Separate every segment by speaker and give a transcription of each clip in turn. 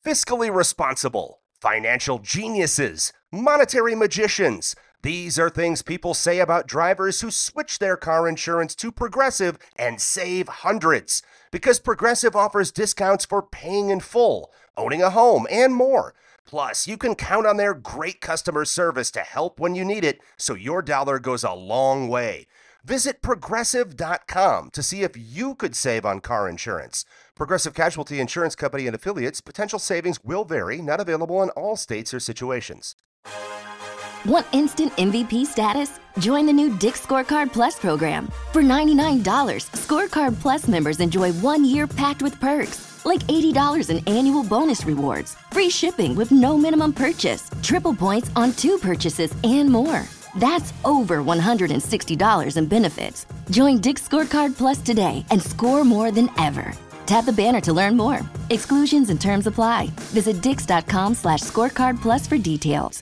Speaker 1: fiscally responsible, financial geniuses, monetary magicians. These are things people say about drivers who switch their car insurance to Progressive and save hundreds. Because Progressive offers discounts for paying in full, owning a home, and more. Plus, you can count on their great customer service to help when you need it, so your dollar goes a long way. Visit Progressive.com to see if you could save on car insurance. Progressive Casualty Insurance Company and affiliates. Potential savings will vary. Not available in all states or situations.
Speaker 2: Want instant MVP status? Join the new Dick's Scorecard Plus program. For $99, Scorecard Plus members enjoy 1 year packed with perks, like $80 in annual bonus rewards, free shipping with no minimum purchase, triple points on 2 purchases, and more. That's over $160 in benefits. Join Dick's Scorecard Plus today and score more than ever. Tap the banner to learn more. Exclusions and terms apply. Visit dix.com/scorecard plus for details.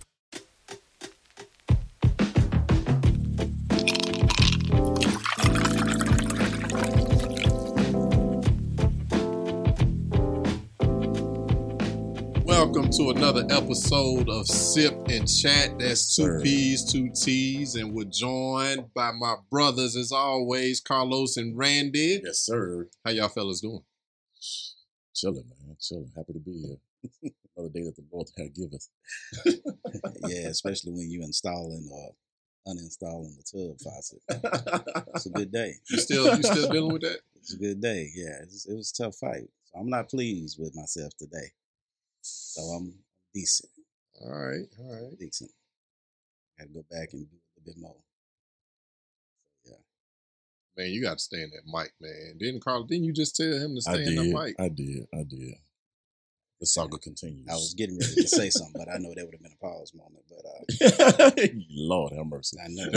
Speaker 3: Welcome to another episode of Sip and Chat. That's two P's, two T's, and we're joined by my brothers, as always, Carlos and Randy.
Speaker 4: Yes, sir.
Speaker 3: How y'all fellas doing?
Speaker 4: Chilling, man. Chilling. Happy to be here. Another day that the Lord had given us.
Speaker 5: Yeah, especially when you installing or uninstalling the tub faucet. It's a good day.
Speaker 3: You still dealing with that?
Speaker 5: It's a good day. Yeah, it was a tough fight. So I'm not pleased with myself today. So I'm decent.
Speaker 3: All right.
Speaker 5: Decent. Got to go back and do a bit more. Yeah.
Speaker 3: Man, you got to stay in that mic, man. Didn't you just tell him to stay in the mic?
Speaker 4: I did. The saga continues.
Speaker 5: I was getting ready to say something, but I know that would have been a pause moment. But
Speaker 4: Lord have mercy.
Speaker 5: I know.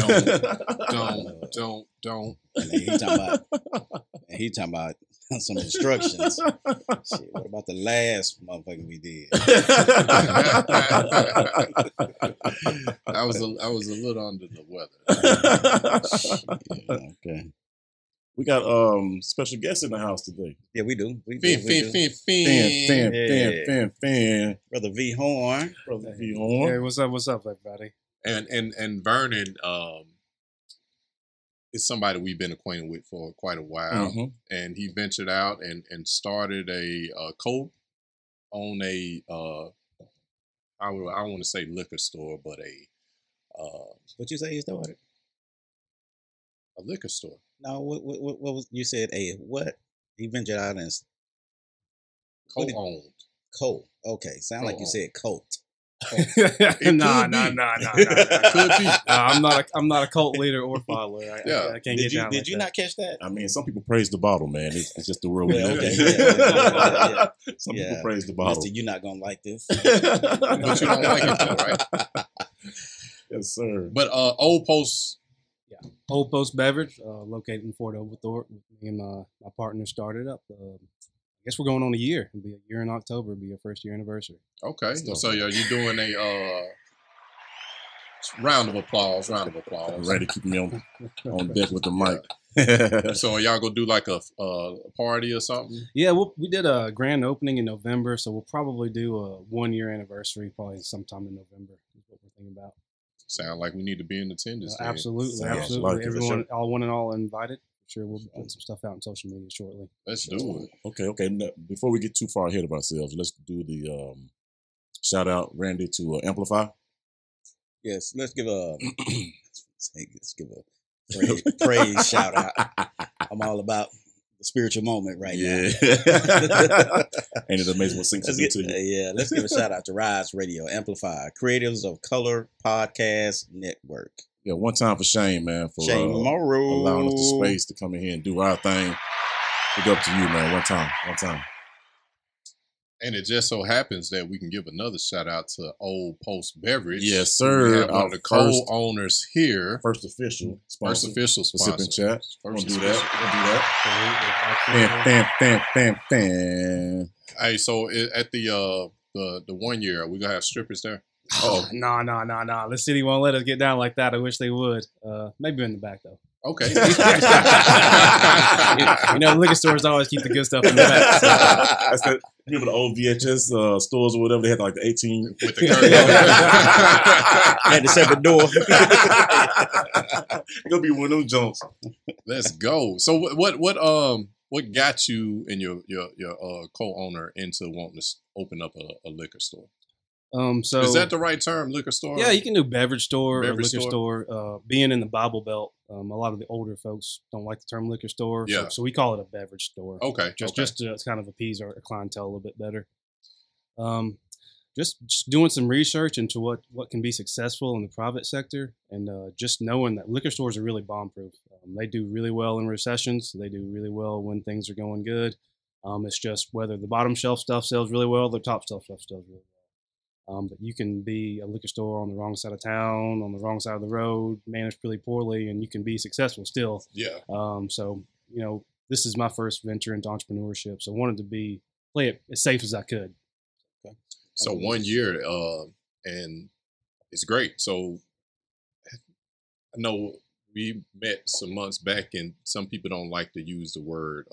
Speaker 3: Don't.
Speaker 5: And he talking about some instructions. Shit, what about the last motherfucker we did?
Speaker 3: I was a little under the weather.
Speaker 5: Yeah, okay.
Speaker 4: We got special guests in the house today.
Speaker 5: Yeah, we do.
Speaker 4: Fan.
Speaker 5: Brother V Horn.
Speaker 4: Brother V Horn.
Speaker 6: Hey, what's up, everybody?
Speaker 3: And Vernon is somebody we've been acquainted with for quite a while, and he ventured out and started a co-own a I want to say liquor store, but
Speaker 5: What you say he started?
Speaker 3: A liquor store.
Speaker 5: No, what was you said? A what? He ventured out and
Speaker 3: Co-owned.
Speaker 5: Okay, sound like you said cult.
Speaker 6: Nah.
Speaker 3: Could be.
Speaker 6: I'm not a cult leader or follower. I can't get down.
Speaker 5: Did you not catch that?
Speaker 4: I mean, some people praise the bottle, man. It's just the world we live in.
Speaker 5: Yeah.
Speaker 4: Some people praise the bottle.
Speaker 5: Mister, you're not gonna like this.
Speaker 3: But you don't like it though, right?
Speaker 4: Yes, sir.
Speaker 3: But Old Post.
Speaker 6: Yeah, Old Post Beverage, located in Fort Oglethorpe. Me and my partner started up. I guess we're going on a year. It'll be a year in October. It'll be our first year anniversary.
Speaker 3: Okay, so are you doing a round of applause?
Speaker 4: Ready to keep me on deck with the mic.
Speaker 3: So are y'all gonna do like a party or something?
Speaker 6: Yeah, we did a grand opening in November, so we'll probably do a 1 year anniversary probably sometime in November. Is what we're thinking about.
Speaker 3: Sound like we need to be in attendance.
Speaker 6: Absolutely.
Speaker 4: Like
Speaker 6: Everyone, all one and all invited. Sure, we'll put some stuff out on social media shortly.
Speaker 3: Let's do it.
Speaker 4: Okay. Now, before we get too far ahead of ourselves, let's do the shout out, Randy, to Amplify.
Speaker 5: Yes, let's give a praise shout out. I'm all about the spiritual moment right now.
Speaker 4: Ain't it amazing what syncs into you?
Speaker 5: Yeah, let's give a shout out to Rise Radio, Amplify, creators of Color Podcast Network.
Speaker 4: Yeah, one time for Shane, man, for allowing us the space to come in here and do our thing. Big up to you, man. One time.
Speaker 3: And it just so happens that we can give another shout out to Old Post Beverage.
Speaker 4: Yes, sir.
Speaker 3: We have one of the co-owners here.
Speaker 4: First official sponsor.
Speaker 3: Sponsor.
Speaker 4: Sip and Chat. We'll do that. Fan.
Speaker 3: Hey, so at the 1 year, are we gonna have strippers there?
Speaker 6: No. The city won't let us get down like that. I wish they would. Maybe in the back though.
Speaker 3: Okay.
Speaker 6: Liquor stores always keep the good stuff in the back. So.
Speaker 4: That's that. Remember the old VHS stores or whatever? They had like the 18 with the curtain
Speaker 5: and the separate door.
Speaker 4: It'll be one of them jumps.
Speaker 3: Let's go. So what got you and your co-owner into wanting to open up a liquor store?
Speaker 6: So
Speaker 3: is that the right term, liquor store?
Speaker 6: Yeah, you can do beverage store or liquor store. Being in the Bible Belt, a lot of the older folks don't like the term liquor store.
Speaker 3: Yeah.
Speaker 6: So we call it a beverage store.
Speaker 3: Okay.
Speaker 6: Just to kind of appease our clientele a little bit better. Just doing some research into what can be successful in the private sector, and just knowing that liquor stores are really bomb-proof. They do really well in recessions. They do really well when things are going good. It's just whether the bottom shelf stuff sells really well, the top shelf stuff sells really well. But you can be a liquor store on the wrong side of town, on the wrong side of the road, managed really poorly, and you can be successful still.
Speaker 3: Yeah.
Speaker 6: So this is my first venture into entrepreneurship, so I wanted to play it as safe as I could.
Speaker 3: Okay. So 1 year, and it's great. So I know we met some months back, and some people don't like to use the word,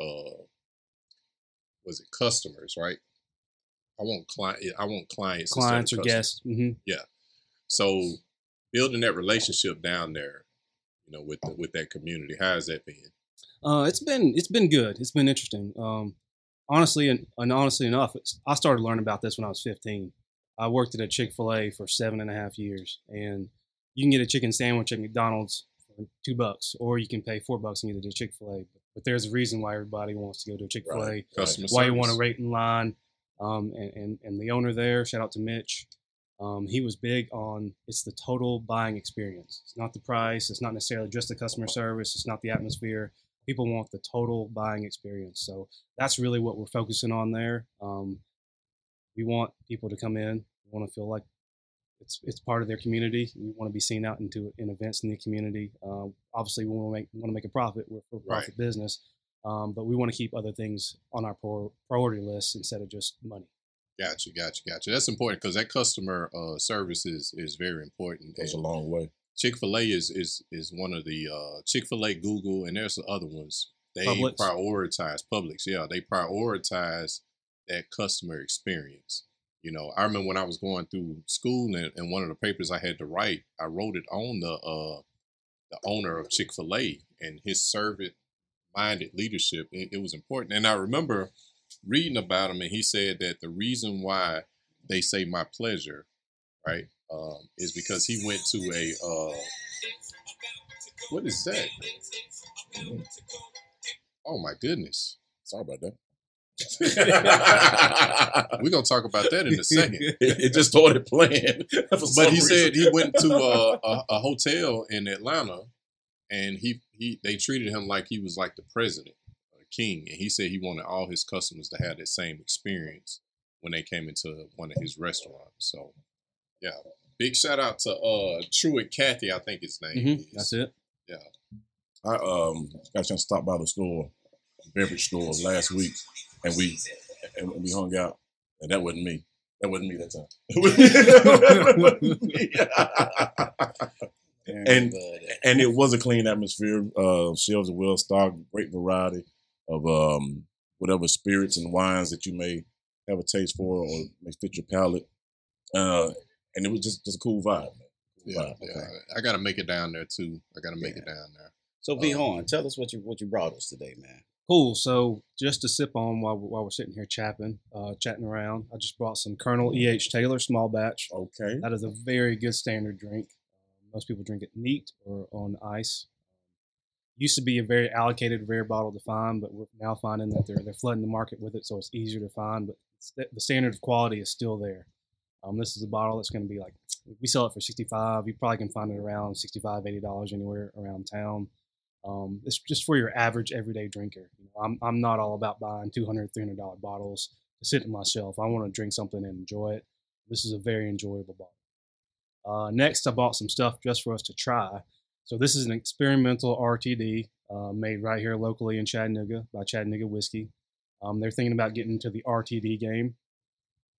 Speaker 3: was it customers, right? I want clients
Speaker 6: or guests. Mm-hmm.
Speaker 3: Yeah. So building that relationship down there, with that community, how has that been?
Speaker 6: It's been good. It's been interesting. Honestly enough, I started learning about this when I was 15. I worked at a Chick-fil-A for 7.5 years, and you can get a chicken sandwich at McDonald's for $2, or you can pay $4 and get it at Chick-fil-A. But there's a reason why everybody wants to go to a Chick-fil-A.
Speaker 3: Right. Customer
Speaker 6: why
Speaker 3: service.
Speaker 6: you want to wait in line. And the owner there, shout out to Mitch, he was big on it's the total buying experience. It's not the price. It's not necessarily just the customer service. It's not the atmosphere. People want the total buying experience. So that's really what we're focusing on there. We want people to come in. We want to feel like it's part of their community. We want to be seen out in events in the community. Obviously, we want to make a profit. We're for profit business. But we want to keep other things on our priority list instead of just money.
Speaker 3: Gotcha. That's important because that customer service is very important.
Speaker 4: Goes a long way.
Speaker 3: Chick-fil-A is one of the Chick-fil-A, Google, and there's other ones. They prioritize Publix. Yeah, they prioritize that customer experience. I remember when I was going through school and one of the papers I had to write, I wrote it on the owner of Chick-fil-A and his servant-minded leadership. It was important. And I remember reading about him, and he said that the reason why they say my pleasure, right, is because he went to a, what is that? Oh my goodness.
Speaker 4: Sorry about that.
Speaker 3: We're going to talk about that in a second.
Speaker 4: It just started playing.
Speaker 3: But he said he went to a hotel in Atlanta, and they treated him like he was like the president, or king. And he said he wanted all his customers to have that same experience when they came into one of his restaurants. So, yeah. Big shout out to Truett Cathy, I think his name is.
Speaker 6: That's it.
Speaker 3: Yeah.
Speaker 4: I got a chance to stop by the store, beverage store last week, and we hung out, and that wasn't me. That wasn't me that time. And it was a clean atmosphere. Shelves are well stocked, great variety of whatever spirits and wines that you may have a taste for or may fit your palate. And it was just a cool vibe.
Speaker 3: Yeah. I got to make it down there too. I got to make it down there.
Speaker 5: So V Horn, tell us what you brought us today, man.
Speaker 6: Cool. So just to sip on while we're sitting here chatting around, I just brought some Colonel E.H. Taylor small batch.
Speaker 4: Okay.
Speaker 6: That is a very good standard drink. Most people drink it neat or on ice. Used to be a very allocated, rare bottle to find, but we're now finding that they're flooding the market with it, so it's easier to find. But the standard of quality is still there. This is a bottle that's going to be like, we sell it for $65. You probably can find it around $65, $80 anywhere around town. It's just for your average everyday drinker. I'm not all about buying $200, $300 bottles to sit on my shelf. I want to drink something and enjoy it. This is a very enjoyable bottle. Next, I bought some stuff just for us to try. So this is an experimental RTD made right here locally in Chattanooga by Chattanooga Whiskey. They're thinking about getting into the RTD game.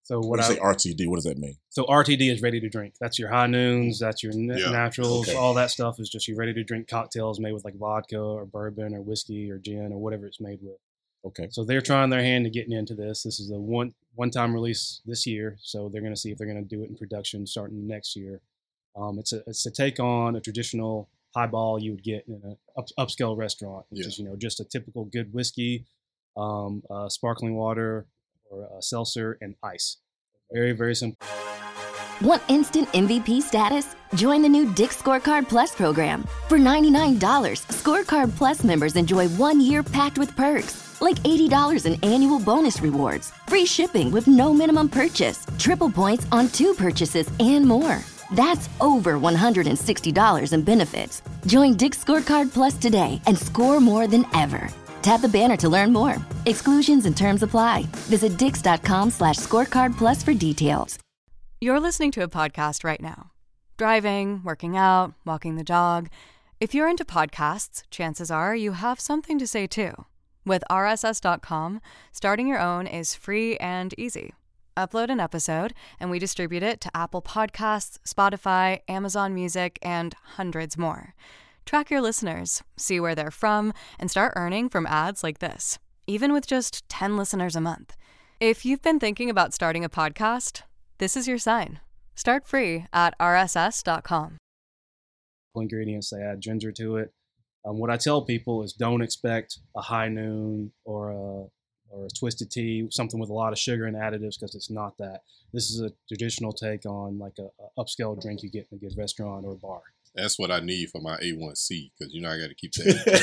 Speaker 6: So
Speaker 4: When you say RTD, what does that mean?
Speaker 6: So RTD is ready to drink. That's your high noons. That's your naturals.
Speaker 4: Okay.
Speaker 6: All that stuff is just your ready to drink cocktails made with like vodka or bourbon or whiskey or gin or whatever it's made with.
Speaker 4: Okay.
Speaker 6: So they're trying their hand to getting into this. This is a one-time release this year. So they're going to see if they're going to do it in production starting next year. It's a take on a traditional highball you would get in an upscale restaurant, which is just a typical good whiskey, sparkling water, or a seltzer and ice. Very, very simple.
Speaker 2: Want instant MVP status? Join the new Dick's Scorecard Plus program. For $99, Scorecard Plus members enjoy 1 year packed with perks, like $80 in annual bonus rewards, free shipping with no minimum purchase, triple points on 2 purchases, and more. That's over $160 in benefits. Join Dick's Scorecard Plus today and score more than ever. Tap the banner to learn more. Exclusions and terms apply. Visit dix.com/scorecardplus for details.
Speaker 7: You're listening to a podcast right now. Driving, working out, walking the dog. If you're into podcasts, chances are you have something to say too. With RSS.com, starting your own is free and easy. Upload an episode, and we distribute it to Apple Podcasts, Spotify, Amazon Music, and hundreds more. Track your listeners, see where they're from, and start earning from ads like this, even with just 10 listeners a month. If you've been thinking about starting a podcast, this is your sign. Start free at rss.com.
Speaker 6: Ingredients, they add ginger to it. What I tell people is don't expect a high noon or a twisted tea, something with a lot of sugar and additives, because it's not that. This is a traditional take on like a upscale drink you get in a good restaurant or bar.
Speaker 3: That's what I need for my A1C, because I got to keep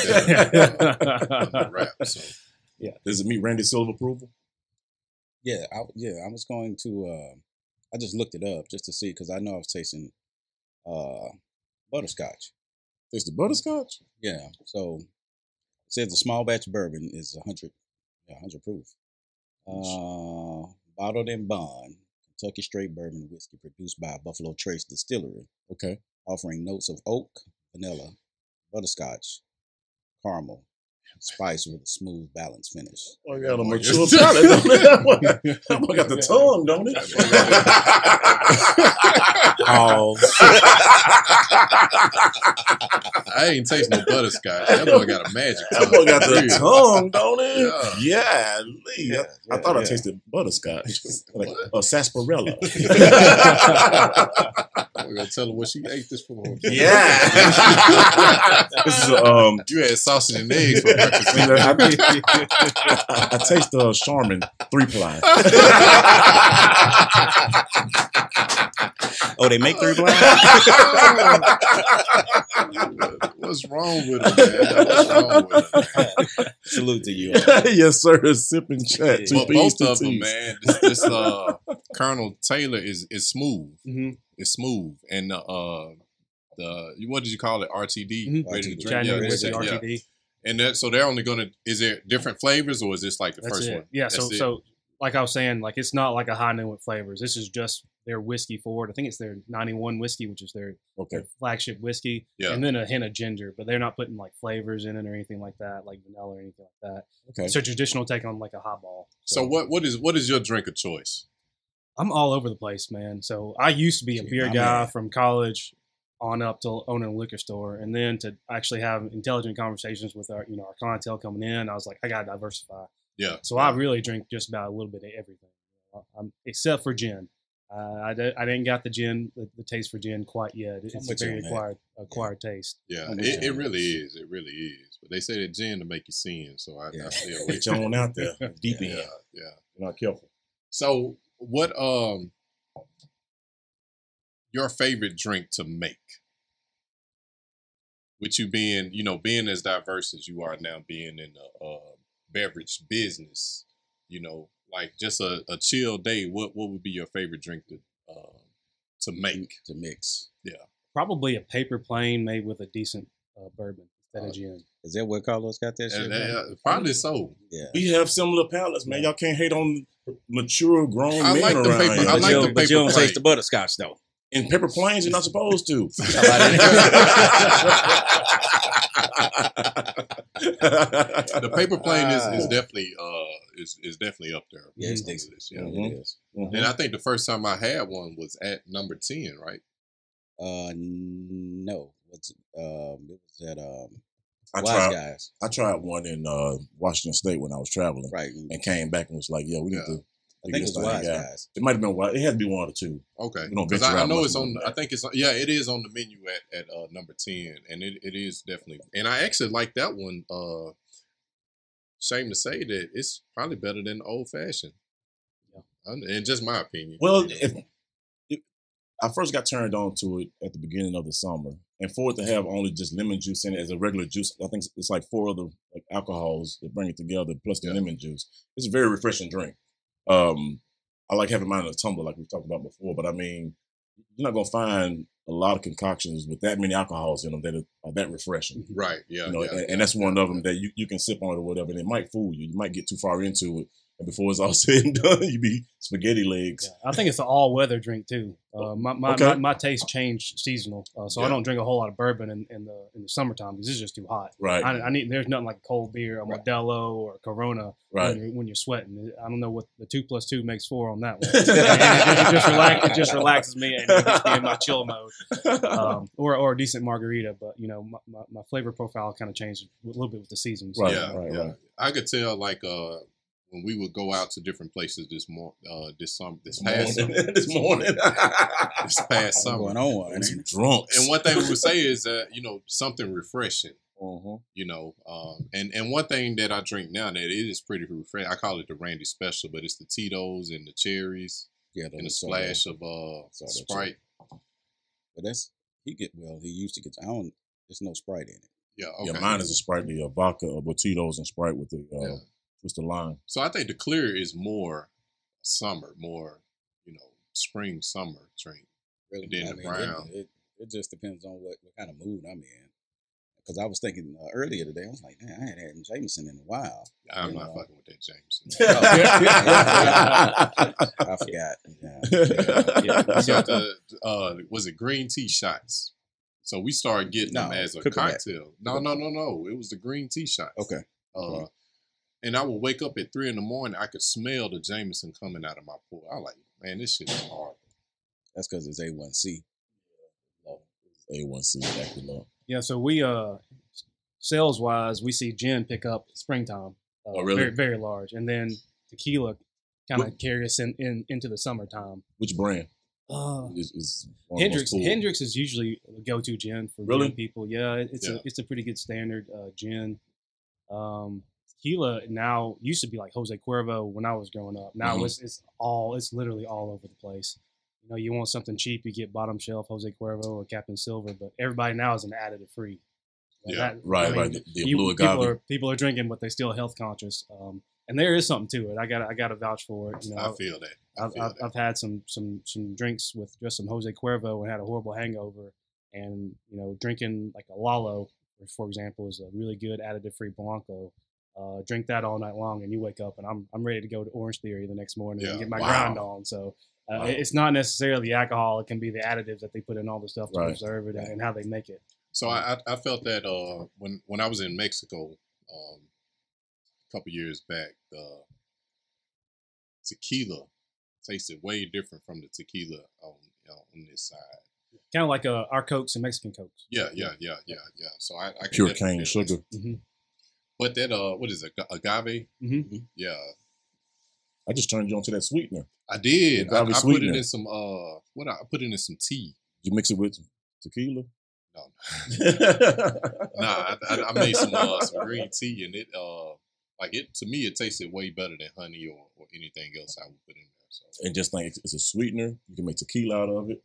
Speaker 3: that on the wrap. So.
Speaker 4: Yeah. Does it meet Randy Silver approval?
Speaker 5: Yeah, I was going to. I just looked it up just to see, because I know I was tasting butterscotch.
Speaker 4: Taste the butterscotch?
Speaker 5: Yeah. So it says the small batch bourbon is 100 proof. Bottled in Bond, Kentucky straight bourbon whiskey produced by Buffalo Trace Distillery.
Speaker 4: Okay.
Speaker 5: Offering notes of oak, vanilla, butterscotch, caramel, spice with a smooth, balanced finish.
Speaker 4: Oh, you got a mature palate, don't it? That boy got the tongue, don't it?
Speaker 3: I ain't taste no butterscotch. That boy got a magic tongue.
Speaker 4: That boy got the tongue, don't it? Yeah. I thought I tasted butterscotch. Like a sarsaparilla.
Speaker 3: We're going to tell her what she ate this for.
Speaker 4: Yeah. This is
Speaker 3: you had sausage and eggs for breakfast.
Speaker 4: I taste the Charmin 3-ply.
Speaker 5: Oh, they make 3-ply?
Speaker 3: What's wrong with it, man? What's wrong with it?
Speaker 5: Salute to you.
Speaker 4: Yes, sir. Sipping chat.
Speaker 3: Well, both of them, man. This Colonel Taylor is smooth.
Speaker 6: Mm-hmm.
Speaker 3: It's smooth, and the what did you call it? RTD,
Speaker 6: Mm-hmm.
Speaker 3: ready to drink.
Speaker 6: January
Speaker 3: Yeah,
Speaker 6: RTD.
Speaker 3: And that, so they're only gonna. Is there different flavors, or is this like the
Speaker 6: That's
Speaker 3: first
Speaker 6: it.
Speaker 3: one?
Speaker 6: Yeah.
Speaker 3: That's
Speaker 6: So like I was saying, like it's not like a high noon with flavors. This is just their whiskey forward. I think it's their 91 whiskey, which is their flagship whiskey.
Speaker 3: Yeah.
Speaker 6: And then a hint of ginger, but they're not putting like flavors in it or anything like that, like vanilla or anything like that.
Speaker 4: Okay.
Speaker 6: It's a traditional take on like a highball.
Speaker 3: So what is your drink of choice?
Speaker 6: I'm all over the place, man. So I used to be a beer guy from college on up to owning a liquor store, and then to actually have intelligent conversations with our clientele coming in, I was like, I gotta diversify.
Speaker 3: Yeah.
Speaker 6: So I really drink just about a little bit of everything, except for gin. I didn't got the gin, the taste for gin quite yet. It's a very acquired taste.
Speaker 3: Yeah, it really is. It really is. But they say that gin to make you sin, so I stay away.
Speaker 4: Get your own out there, deep in.
Speaker 3: Yeah.
Speaker 4: You're not careful.
Speaker 3: So, what your favorite drink to make? With you being as diverse as you are now, being in the beverage business, like just a chill day, what would be your favorite drink to make?
Speaker 5: To mix.
Speaker 3: Yeah.
Speaker 6: Probably a paper plane made with a decent bourbon instead of gin.
Speaker 5: Is that what Carlos got that shit?
Speaker 3: Probably so.
Speaker 5: Yeah.
Speaker 4: We have similar palates, man. Y'all can't hate on mature, grown
Speaker 3: I
Speaker 4: men
Speaker 3: like the
Speaker 4: around
Speaker 3: paper.
Speaker 4: here.
Speaker 3: I like the
Speaker 5: But you don't
Speaker 3: paper
Speaker 5: taste the butterscotch, though.
Speaker 4: In Paper Planes, you're not supposed to.
Speaker 3: The Paper Plane is definitely up there.
Speaker 5: Yeah, it's decent.
Speaker 3: Yeah.
Speaker 5: It is.
Speaker 3: And I think the first time I had one was at number 10, right?
Speaker 5: No. It was at
Speaker 4: I tried one in Washington State when I was traveling,
Speaker 5: right,
Speaker 4: and came back and was like, "Yo, we need to."
Speaker 5: I think it's Wise Guys.
Speaker 4: It might have been Wise. It had to be one or two.
Speaker 3: Okay,
Speaker 4: because
Speaker 3: I know it's on. I think it's it is on the menu at number 10, and it is definitely. And I actually like that one. Shame to say that it's probably better than the Old Fashioned. Yeah, and just my opinion.
Speaker 4: Well, I first got turned on to it at the beginning of the summer, and for it to have only just lemon juice in it as a regular juice, I think it's like 4 other alcohols that bring it together, plus the lemon juice. It's a very refreshing drink. I like having mine in a tumbler, like we talked about before. But I mean, you're not gonna find a lot of concoctions with that many alcohols in them that are that refreshing.
Speaker 3: Right. Yeah.
Speaker 4: And that's one of them that you can sip on it or whatever, and it might fool you. You might get too far into it, and before it's all said and done, you be spaghetti legs.
Speaker 6: Yeah, I think it's an all-weather drink too. My taste changed seasonal, so I don't drink a whole lot of bourbon in the summertime because it's just too hot.
Speaker 4: Right.
Speaker 6: I need. There's nothing like a cold beer, a Modelo or a Corona when you're sweating. I don't know what the 2 + 2 makes 4 on that one. It just relaxes me and it gets me in my chill mode. Or a decent margarita, but my flavor profile kind of changed a little bit with the seasons.
Speaker 4: Right.
Speaker 3: Yeah. I could tell when we would go out to different places this past summer.
Speaker 5: Going on,
Speaker 4: and some drunks.
Speaker 3: And one thing we would say is something refreshing. And one thing that I drink now that it is pretty refreshing. I call it the Randy Special, but it's the Tito's and the cherries, and a splash of Sprite.
Speaker 5: But he used to get. There's no Sprite in it.
Speaker 3: Yeah, okay.
Speaker 4: Yeah, mine is a Sprite, the vodka, Tito's and Sprite with the lime.
Speaker 3: So I think the clear is more summer, more spring summer drink.
Speaker 5: Really,
Speaker 3: and then the brown.
Speaker 5: It just depends on what kind of mood I'm in. Because I was thinking earlier today, I was like, man, I hadn't had Jameson in a while.
Speaker 3: I'm not fucking with that Jameson.
Speaker 5: I forgot. Yeah.
Speaker 3: We got was it green tea shots? So we started getting them as a cocktail. No. It was the green tea shots.
Speaker 5: Okay.
Speaker 3: And I would wake up at 3 a.m. I could smell the Jameson coming out of my pool. I was like, man, this shit is horrible.
Speaker 5: That's because it's A1C.
Speaker 4: A1C, acting up.
Speaker 6: Yeah, so we sales wise, we see gin pick up springtime.
Speaker 4: Oh, really?
Speaker 6: Very, very large, and then tequila kind of carry us into the summertime.
Speaker 4: Which brand?
Speaker 6: Is Hendrix is usually a go-to gin for young people. Yeah, it's a pretty good standard gin. Tequila now used to be like Jose Cuervo when I was growing up. Now it's literally all over the place. You want something cheap, you get bottom shelf Jose Cuervo or Captain Silver, but everybody now is an additive free.
Speaker 4: Right. The blue agave.
Speaker 6: People are drinking, but they're still health conscious. And there is something to it. I got to vouch for it.
Speaker 3: I feel that.
Speaker 6: I've had some drinks with just some Jose Cuervo and had a horrible hangover. And drinking like a Lalo, for example, is a really good additive free Blanco. Drink that all night long, and you wake up and I'm ready to go to Orange Theory the next morning and get my grind on. So it's not necessarily the alcohol; it can be the additives that they put in all the stuff to preserve it and how they make it.
Speaker 3: So I felt that when I was in Mexico a couple years back, tequila tasted way different from the tequila on this side.
Speaker 6: Kind of like our Cokes and Mexican Cokes.
Speaker 3: Yeah. So I
Speaker 4: pure cane sugar.
Speaker 6: Mm-hmm.
Speaker 3: But that what is it, agave?
Speaker 6: Mm-hmm.
Speaker 3: Yeah.
Speaker 4: I just turned you on to that sweetener.
Speaker 3: I did. I put it in some I put it in some tea.
Speaker 4: Did you mix it with tequila?
Speaker 3: No. I made some green tea, and it to me it tasted way better than honey or anything else I would put in there. So.
Speaker 4: And just like it's a sweetener, you can make tequila out of it.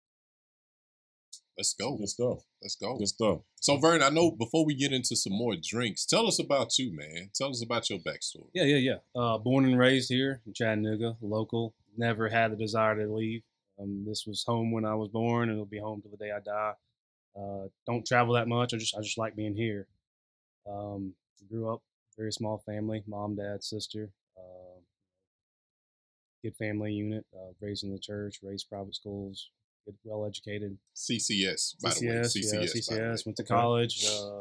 Speaker 3: Let's go.
Speaker 4: Good stuff.
Speaker 3: Let's go.
Speaker 4: Good stuff.
Speaker 3: So, Vern, I know before we get into some more drinks, tell us about you, man. Tell us about your backstory.
Speaker 6: Yeah. Born and raised here in Chattanooga, local. Never had the desire to leave. This was home when I was born, and it'll be home till the day I die. Don't travel that much. I just like being here. Grew up very small family, mom, dad, sister. Good family unit. Raised in the church, raised private schools. get well educated.
Speaker 3: CCS, by the way.
Speaker 6: CCS. Went to college.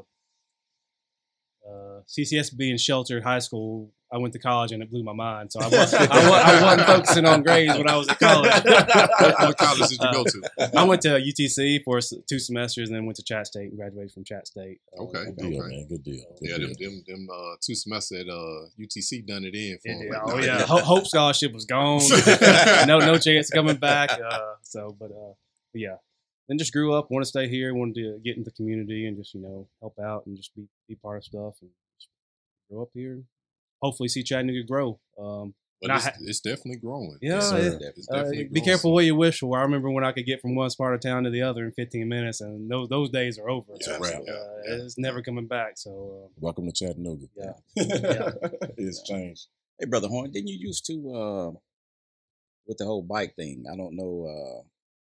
Speaker 6: CCS being sheltered high school, I went to college and it blew my mind. So I wasn't focusing on grades when I was at college.
Speaker 3: What college did you go to?
Speaker 6: I went to UTC for 2 semesters and then went to Chat State and graduated from Chat State.
Speaker 3: Okay.
Speaker 4: Good deal, man. Good deal.
Speaker 3: Them 2 semesters at UTC done it in for him.
Speaker 6: Oh yeah, Hope Scholarship was gone. no chance of coming back. Yeah. Then just grew up, wanted to stay here, wanted to get into the community and just, help out and just be part of stuff and just grow up here. Hopefully see Chattanooga grow.
Speaker 3: It's definitely growing.
Speaker 6: Yeah,
Speaker 3: it's definitely growing.
Speaker 6: Be careful what you wish for. I remember when I could get from one part of town to the other in 15 minutes, and those days are over.
Speaker 3: It's a wrap.
Speaker 6: It's never coming back. So
Speaker 4: welcome to Chattanooga.
Speaker 6: Yeah.
Speaker 4: It's changed.
Speaker 5: Hey, Brother Horn, didn't you used to with the whole bike thing? I don't know.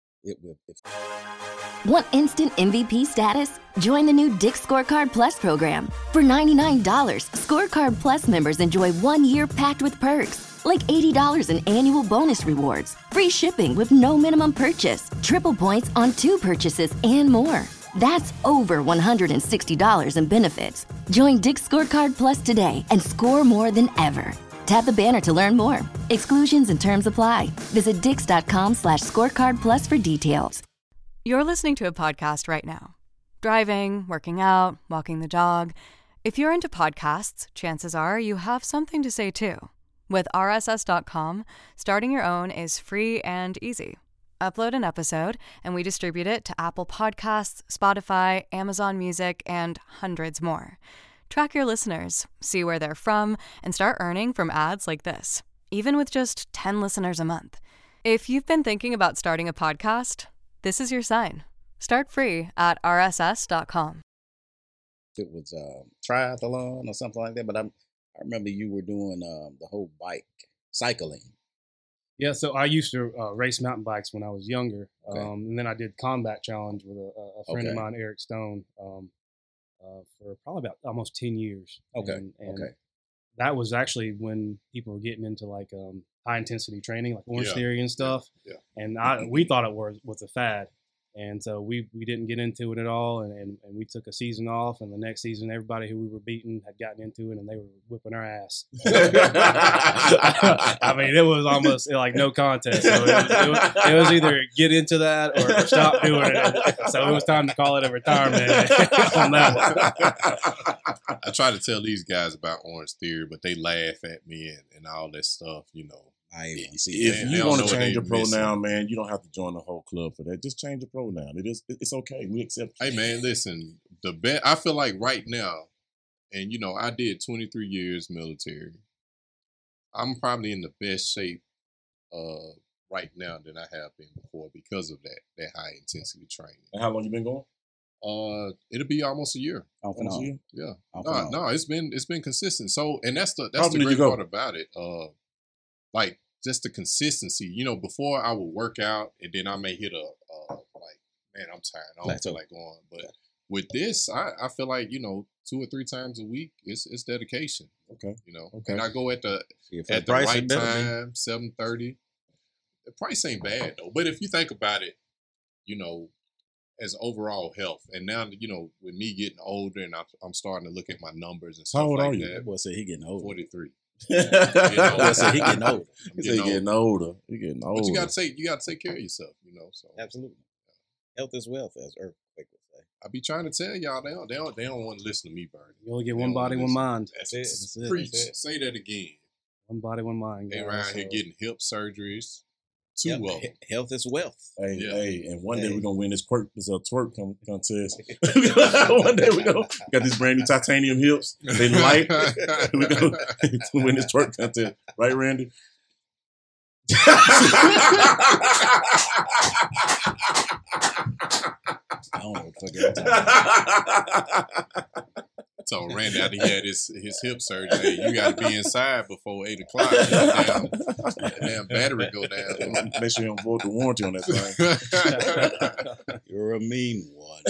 Speaker 2: Want instant MVP status? Join the new Dick's Scorecard Plus program. For $99, Scorecard Plus members enjoy 1 year packed with perks, like $80 in annual bonus rewards, free shipping with no minimum purchase, triple points on 2 purchases, and more. That's over $160 in benefits. Join Dick's Scorecard Plus today and score more than ever. Tap the banner to learn more. Exclusions and terms apply. Visit dix.com/scorecard plus for details.
Speaker 7: You're listening to a podcast right now. Driving, working out, walking the dog. If you're into podcasts, chances are you have something to say too. With RSS.com, starting your own is free and easy. Upload an episode, and we distribute it to Apple Podcasts, Spotify, Amazon Music, and hundreds more. Track your listeners, see where they're from, and start earning from ads like this, even with just 10 listeners a month. If you've been thinking about starting a podcast, this is your sign. Start free at rss.com.
Speaker 5: It was triathlon or something like that, but I remember you were doing the whole cycling.
Speaker 6: Yeah, so I used to race mountain bikes when I was younger, and then I did Combat Challenge with a friend of mine, Eric Stone, for probably about almost 10 years. And that was actually when people were getting into like high intensity training, like Orange Theory and stuff. Yeah. And we thought it was a fad. And so we didn't get into it at all, and we took a season off, and the next season everybody who we were beating had gotten into it, and they were whipping our ass. I mean, it was almost like no contest. So it was either get into that or stop doing it. So it was time to call it a retirement on that one.
Speaker 3: I try to tell these guys about Orange Theory, but they laugh at me and all that stuff,
Speaker 5: I ain't want to see
Speaker 4: if you want to change your pronoun, man, you don't have to join the whole club for that. Just change your pronoun. It's okay. We accept.
Speaker 3: Hey, man, listen. I feel like right now, and I did 23 years military. I'm probably in the best shape right now than I have been before because of that high intensity training.
Speaker 4: And how long you been going?
Speaker 3: It'll be almost a year.
Speaker 4: Almost a year?
Speaker 3: Yeah. No, it's been consistent. So, and that's the great part about it. Like just the consistency, before I would work out and then I may hit man, I'm tired. I don't feel like going. But with this, I feel like, 2 or 3 times a week, it's dedication.
Speaker 4: Okay.
Speaker 3: Okay. And I go at the right time, 7:30. The price ain't bad though. But if you think about it, as overall health, and now, with me getting older and I'm starting to look at my numbers and stuff like that.
Speaker 5: That boy said he getting older.
Speaker 3: 43.
Speaker 5: He getting older.
Speaker 4: He getting older.
Speaker 3: But you gotta take care of yourself, So
Speaker 5: absolutely, health is wealth, as Earthquake would say.
Speaker 3: I be trying to tell y'all they don't want to listen to me, Bernie.
Speaker 6: You only get one body, one mind.
Speaker 3: That's it. Preach. Say that again.
Speaker 6: One body, one mind.
Speaker 3: They around here getting hip surgeries.
Speaker 5: Health is wealth.
Speaker 4: Hey, and one day we're gonna win this twerk contest. One day we got these brand new titanium hips. They light. We're gonna win this twerk contest, right, Randy?
Speaker 5: I don't know what the fuck you're talking.
Speaker 3: So Randy, after he had his hip surgery, you got to be inside before 8 o'clock. Damn battery go down.
Speaker 4: Make sure you don't void the warranty on that thing.
Speaker 5: You're a mean one.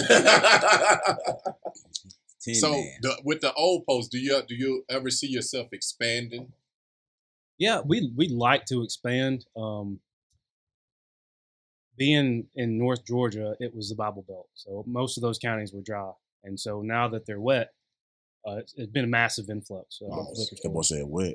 Speaker 3: So with the old post, do you ever see yourself expanding?
Speaker 6: Yeah, we like to expand. being in North Georgia, it was the Bible Belt. So most of those counties were dry. And so now that they're wet, it's been a massive influx of liquor
Speaker 4: That boy
Speaker 6: stores.
Speaker 4: said wet.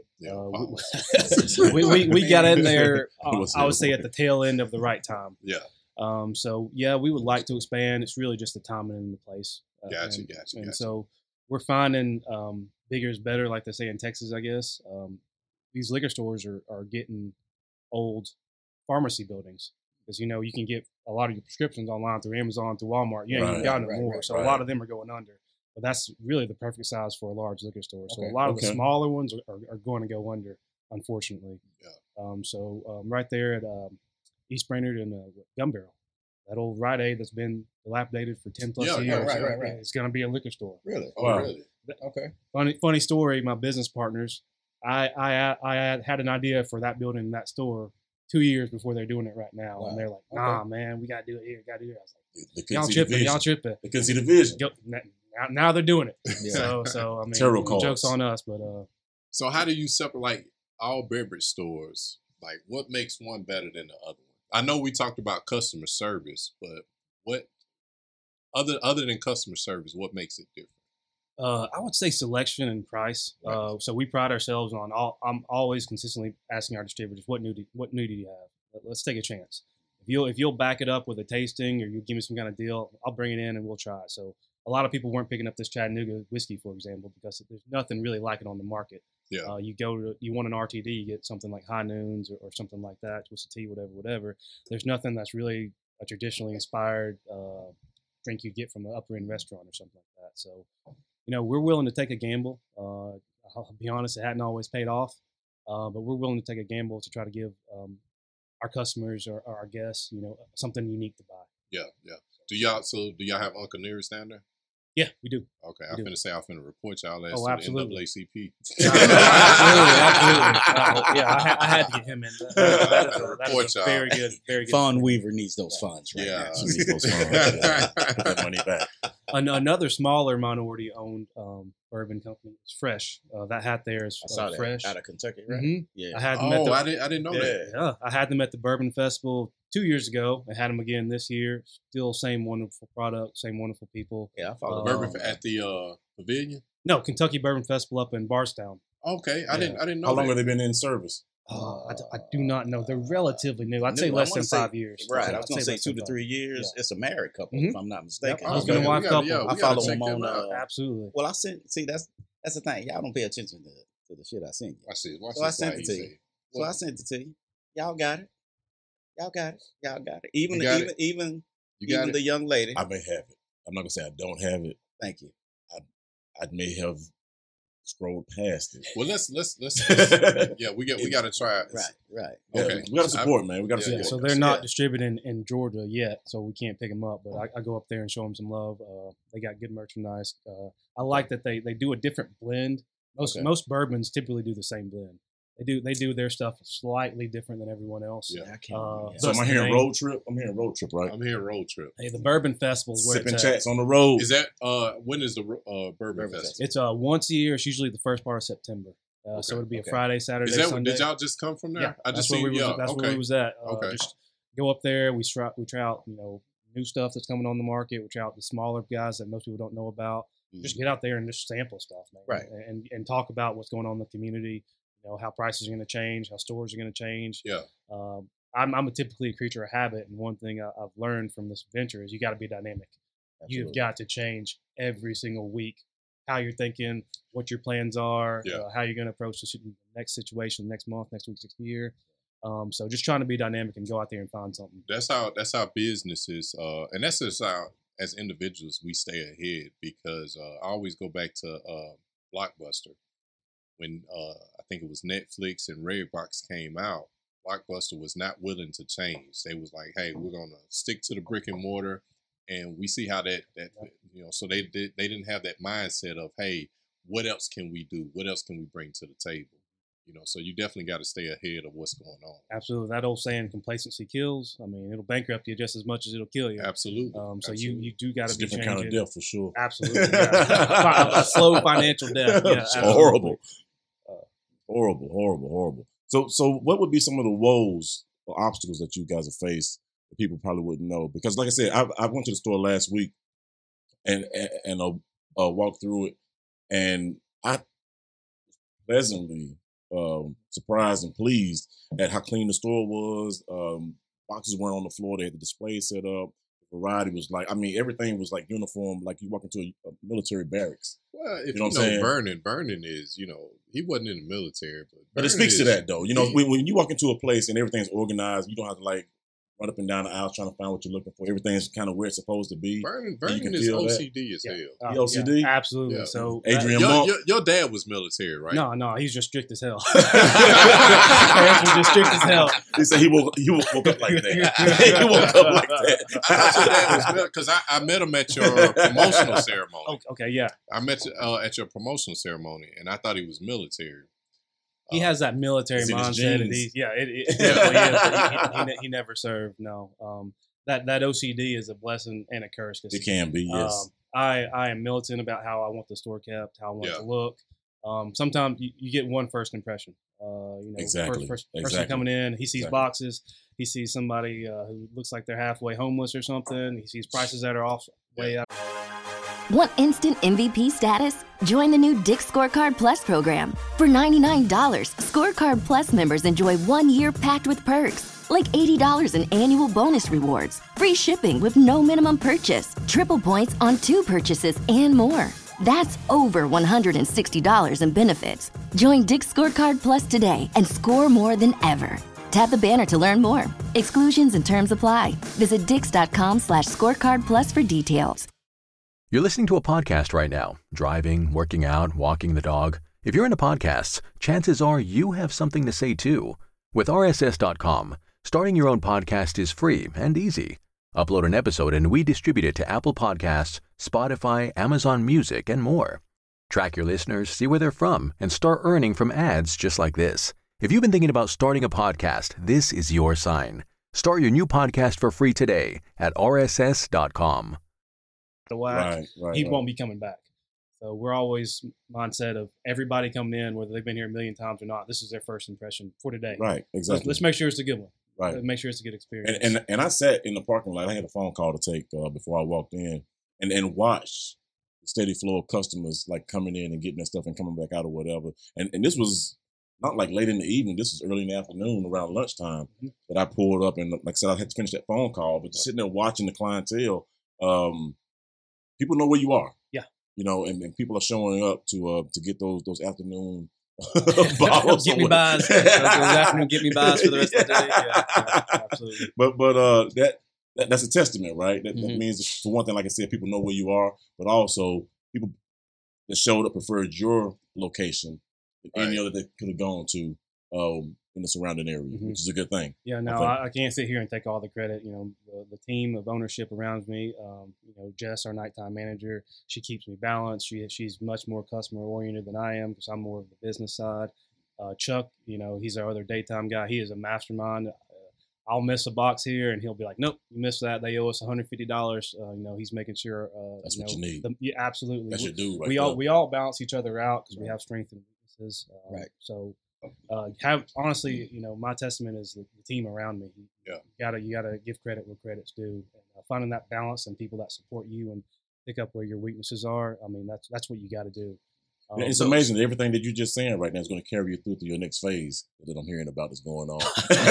Speaker 6: We got in there, I would say, at the tail end of the right time.
Speaker 3: Yeah.
Speaker 6: So, yeah, we would like to expand. It's really just the timing and the place.
Speaker 3: Gotcha.
Speaker 6: And so we're finding bigger is better, like they say in Texas, I guess. These liquor stores are getting old pharmacy buildings because, you know, you can get a lot of your prescriptions online through Amazon, through Walmart. You ain't even got no more. So a lot of them are going under. But that's really the perfect size for a large liquor store. So a lot of the smaller ones are going to go under, unfortunately.
Speaker 3: Yeah.
Speaker 6: So right there at East Brainerd and Gun Barrel, that old Rite Aid that's been dilapidated for 10 plus years.
Speaker 5: Right.
Speaker 6: It's going to be a liquor store.
Speaker 5: Really?
Speaker 3: Oh, really?
Speaker 5: Okay.
Speaker 6: Funny story. My business partners, I had an idea for that building and that store 2 years before they're doing it right now, and they're like, "Nah, man, we gotta do it here. Gotta do it." I was like, "Y'all tripping?
Speaker 4: They couldn't see the vision.
Speaker 6: Now they're doing it."
Speaker 5: Yeah.
Speaker 6: So I mean,
Speaker 4: Terrible
Speaker 6: jokes on us, but
Speaker 3: So how do you separate like all beverage stores? Like, what makes one better than the other one? I know we talked about customer service, but what other than customer service, what makes it different?
Speaker 6: I would say selection and price.
Speaker 3: Right.
Speaker 6: So we pride ourselves on I'm always consistently asking our distributors, what new do you have? Let's take a chance. If you'll back it up with a tasting or you give me some kind of deal, I'll bring it in and we'll try it. So a lot of people weren't picking up this Chattanooga whiskey, for example, because there's nothing really like it on the market.
Speaker 3: Yeah.
Speaker 6: You want an RTD, you get something like High Noons or something like that, Twisted Tea, whatever. There's nothing that's really a traditionally inspired drink you get from an upper end restaurant or something like that. So, you know, we're willing to take a gamble. I'll be honest, it hadn't always paid off, but we're willing to take a gamble to try to give our customers or our guests, you know, something unique to buy.
Speaker 3: Yeah. Do y'all have Uncle Nearest down there?
Speaker 6: Yeah, we do.
Speaker 3: Okay, I'm finna say I'm finna report y'all as
Speaker 6: Oh,
Speaker 3: to
Speaker 6: absolutely.
Speaker 3: the NAACP.
Speaker 6: Absolutely. I had to get him in. That is a very good.
Speaker 5: Fawn Weaver needs those funds right
Speaker 3: Yeah.
Speaker 5: now.
Speaker 4: She needs those funds. Put that money back.
Speaker 6: Another smaller minority-owned bourbon company is Fresh. That hat there is
Speaker 5: I saw that
Speaker 6: Fresh.
Speaker 5: out of Kentucky, right?
Speaker 6: Mm-hmm.
Speaker 5: Yeah.
Speaker 6: I had them at
Speaker 3: Oh, I didn't know that.
Speaker 6: Yeah, I had them at the Bourbon Festival 2 years ago. I had them again this year. Still same wonderful product, same wonderful people.
Speaker 5: Yeah, I follow
Speaker 3: Bourbon at the pavilion.
Speaker 6: No, Kentucky Bourbon Festival up in Barstown.
Speaker 3: Okay, I didn't know.
Speaker 4: How long
Speaker 3: that.
Speaker 4: have they been in service?
Speaker 6: I do not know. They're relatively new. I'd say less than 5 years.
Speaker 5: Right, I was going to say
Speaker 6: less
Speaker 5: 2
Speaker 6: than
Speaker 5: to
Speaker 6: 5.
Speaker 5: 3 years.
Speaker 6: Yeah.
Speaker 5: It's a married couple,
Speaker 6: Mhm.
Speaker 5: if I'm not mistaken.
Speaker 6: Yep. Husband and wife couple.
Speaker 3: Yeah,
Speaker 5: I
Speaker 3: we
Speaker 5: follow
Speaker 3: gotta
Speaker 5: them
Speaker 3: check
Speaker 5: on.
Speaker 3: out.
Speaker 6: Absolutely.
Speaker 5: Well, that's the thing. Y'all don't pay attention to the shit I send you.
Speaker 3: I see. Watch
Speaker 5: So I
Speaker 3: this
Speaker 5: sent
Speaker 3: slide
Speaker 5: it to
Speaker 3: you
Speaker 5: you.
Speaker 3: say.
Speaker 5: So I sent it to you. Y'all got it. Y'all got it. Even
Speaker 3: You got it?
Speaker 5: even
Speaker 3: You got
Speaker 5: even
Speaker 3: it?
Speaker 5: the young lady.
Speaker 4: I may have it. I'm not gonna say I don't have it.
Speaker 5: Thank you.
Speaker 4: I may have scrolled past it.
Speaker 3: Well, let's yeah, we got to try it.
Speaker 5: Right.
Speaker 4: Yeah,
Speaker 3: Okay.
Speaker 4: we gotta support, man. We gotta
Speaker 3: Yeah,
Speaker 6: Yeah,
Speaker 4: support.
Speaker 6: so they're not distributing in Georgia yet, so we can't pick them up. But I go up there and show them some love. They got good merchandise. I like that they do a different blend. Most bourbons typically do the same blend. They do their stuff slightly different than everyone else.
Speaker 3: Yeah.
Speaker 5: I can't.
Speaker 4: So am I
Speaker 6: That's the
Speaker 4: hearing
Speaker 6: thing.
Speaker 4: road trip? I'm hearing road trip, right?
Speaker 3: I'm here road trip.
Speaker 6: Hey, the Bourbon Festival is where
Speaker 4: Sipping
Speaker 6: it's at.
Speaker 4: chats on the road.
Speaker 3: Is that when is the Bourbon Festival?
Speaker 6: It's once a year. It's usually the first part of September. So it'll be a Friday, Saturday,
Speaker 3: Is that
Speaker 6: Sunday.
Speaker 3: did y'all just come from there?
Speaker 6: Yeah,
Speaker 3: I just
Speaker 6: that's where
Speaker 3: seen
Speaker 6: we was. That's where we was at.
Speaker 3: Okay.
Speaker 6: Just go up there. We try out, you know, new stuff that's coming on the market. We try out the smaller guys that most people don't know about. Just get out there and just sample stuff, man.
Speaker 5: Right.
Speaker 6: And talk about what's going on in the community. You know, how prices are going to change, how stores are going to change.
Speaker 3: Yeah.
Speaker 6: I'm typically a creature of habit, and one thing I've learned from this venture is you got to be dynamic. You've got to change every single week how you're thinking, what your plans are, how you're going to approach the next situation, next month, next week, next year. So just trying to be dynamic and go out there and find something.
Speaker 3: That's how businesses, and that's just how as individuals we stay ahead, because I always go back to Blockbuster when I think it was Netflix and Redbox came out. Blockbuster was not willing to change. They was like, "Hey, we're gonna stick to the brick and mortar." And we see how that you know, so they didn't have that mindset of, hey, what else can we do? What else can we bring to the table? You know, so you definitely got to stay ahead of what's going on.
Speaker 6: Absolutely, that old saying, "Complacency kills." I mean, it'll bankrupt you just as much as it'll kill you.
Speaker 3: Absolutely.
Speaker 6: So you do got to be
Speaker 4: different
Speaker 6: changing.
Speaker 4: kind of death for sure.
Speaker 6: Absolutely, yeah. A slow financial death. Yeah,
Speaker 4: Horrible. Horrible. So what would be some of the woes or obstacles that you guys have faced that people probably wouldn't know. Because like I said, I went to the store last week and walked through it, and I pleasantly surprised and pleased at how clean the store was. Boxes weren't on the floor. They had the display set up. The variety was like, I mean, everything was like uniform, like you walk into a military barracks.
Speaker 3: Well, if you know Vernon is, he wasn't in the military.
Speaker 4: But it speaks to that, though. When you walk into a place and everything's organized, you don't have to like run up and down the aisle trying to find what you're looking for. Everything's kind of where it's supposed to be.
Speaker 3: Vernon is OCD as hell.
Speaker 4: He OCD?
Speaker 6: Yeah, absolutely.
Speaker 3: Yeah.
Speaker 6: So
Speaker 4: Adrian Monk.
Speaker 3: Your dad was military, right?
Speaker 6: No, he's just strict as hell. Parents were just strict as hell.
Speaker 4: He said he woke up like that. He woke up like that.
Speaker 3: I thought your dad was because I met him at your promotional ceremony.
Speaker 6: Okay, yeah.
Speaker 3: I met you at your promotional ceremony, and I thought he was military.
Speaker 6: He has that military mindset. It definitely is. He never served. No, that OCD is a blessing and a curse.
Speaker 4: It can be. Yes.
Speaker 6: I am militant about how I want the store kept, how I want it to look. Sometimes you get one first impression.
Speaker 4: Exactly.
Speaker 6: First person coming in, he sees boxes. He sees somebody who looks like they're halfway homeless or something. He sees prices that are off way up.
Speaker 2: Want instant MVP status? Join the new Dick's Scorecard Plus program. For $99, Scorecard Plus members enjoy 1 year packed with perks, like $80 in annual bonus rewards, free shipping with no minimum purchase, triple points on 2 purchases, and more. That's over $160 in benefits. Join Dick's Scorecard Plus today and score more than ever. Tap the banner to learn more. Exclusions and terms apply. Visit dix.com/scorecardplus for details.
Speaker 8: You're listening to a podcast right now, driving, working out, walking the dog. If you're into podcasts, chances are you have something to say too. With RSS.com, starting your own podcast is free and easy. Upload an episode and we distribute it to Apple Podcasts, Spotify, Amazon Music, and more. Track your listeners, see where they're from, and start earning from ads just like this. If you've been thinking about starting a podcast, this is your sign. Start your new podcast for free today at RSS.com.
Speaker 6: He won't be coming back. So we're always mindset of everybody coming in, whether they've been here a million times or not. This is their first impression for today.
Speaker 4: Right, exactly.
Speaker 6: Let's make sure it's a good one.
Speaker 4: Right.
Speaker 6: Let's make sure it's a good experience.
Speaker 4: And I sat in the parking lot. I had a phone call to take before I walked in, and watched the steady flow of customers like coming in and getting their stuff and coming back out or whatever. And this was not like late in the evening. This was early in the afternoon, around lunchtime, that I pulled up. And like I said, I had to finish that phone call, but just sitting there watching the clientele. People know where you are.
Speaker 6: Yeah.
Speaker 4: And people are showing up to get those afternoon bottles.
Speaker 6: Get me buys. Those afternoon get me buys for the rest of the day. Yeah, absolutely.
Speaker 4: But that's a testament, right? That means, for one thing, like I said, people know where you are, but also people that showed up preferred your location than any other they could have gone to in the surrounding area, which is a good thing.
Speaker 6: Yeah, no, I can't sit here and take all the credit. The team of ownership around me, Jess, our nighttime manager, she keeps me balanced. She's much more customer oriented than I am because I'm more of the business side. Chuck, he's our other daytime guy. He is a mastermind. I'll miss a box here, and he'll be like, "Nope, you missed that. They owe us $150." He's making sure.
Speaker 4: That's what you need.
Speaker 6: Absolutely.
Speaker 4: That's your dude, right?
Speaker 6: We all balance each other out because we have strengths and weaknesses.
Speaker 5: Right.
Speaker 6: So. My testament is the team around me. You gotta give credit where credit's due. And finding that balance and people that support you and pick up where your weaknesses are. I mean, that's what you got to do.
Speaker 4: It's amazing that everything that you're just saying right now is going to carry you through to your next phase that I'm hearing about is going on.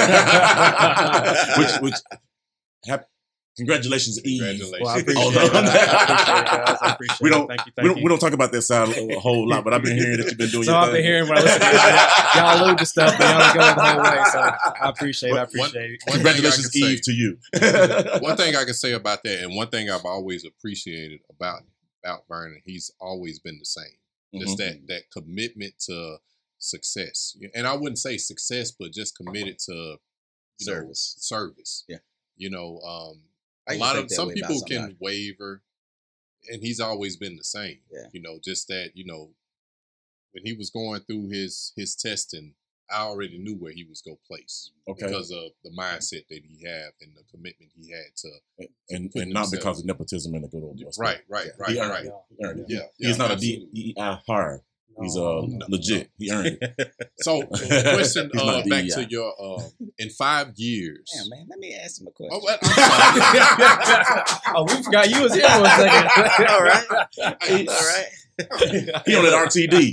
Speaker 4: Congratulations, Eve.
Speaker 6: Well, I appreciate it. I appreciate
Speaker 4: we don't,
Speaker 6: it. Thank you.
Speaker 4: We don't talk about that side a whole lot, but I've been hearing that you've been doing
Speaker 6: I've been hearing when I listen to y'all allude to stuff, but y'all go the whole way. So I appreciate it.
Speaker 4: Congratulations, Eve, to you.
Speaker 3: One thing I can say about that, and one thing I've always appreciated about Vernon, he's always been the same. Just that commitment to success. And I wouldn't say success, but just committed to service.
Speaker 5: Yeah.
Speaker 3: Some people can waver, and he's always been the same.
Speaker 5: Yeah.
Speaker 3: Just that, when he was going through his testing, I already knew where he was going to place because of the mindset that he had and the commitment he had to
Speaker 4: and not because of nepotism and the good old deal.
Speaker 3: Right.
Speaker 4: He earned it. He's not a DEI hire. He's legit. He earned it.
Speaker 3: So, question
Speaker 4: He's not
Speaker 3: back
Speaker 4: DEI.
Speaker 3: to your in 5 years.
Speaker 5: Damn, man, let me ask him a question.
Speaker 3: Oh, well, I'm sorry.
Speaker 6: Oh, we forgot you was here for a second.
Speaker 5: All right. All right.
Speaker 4: He on that RTD.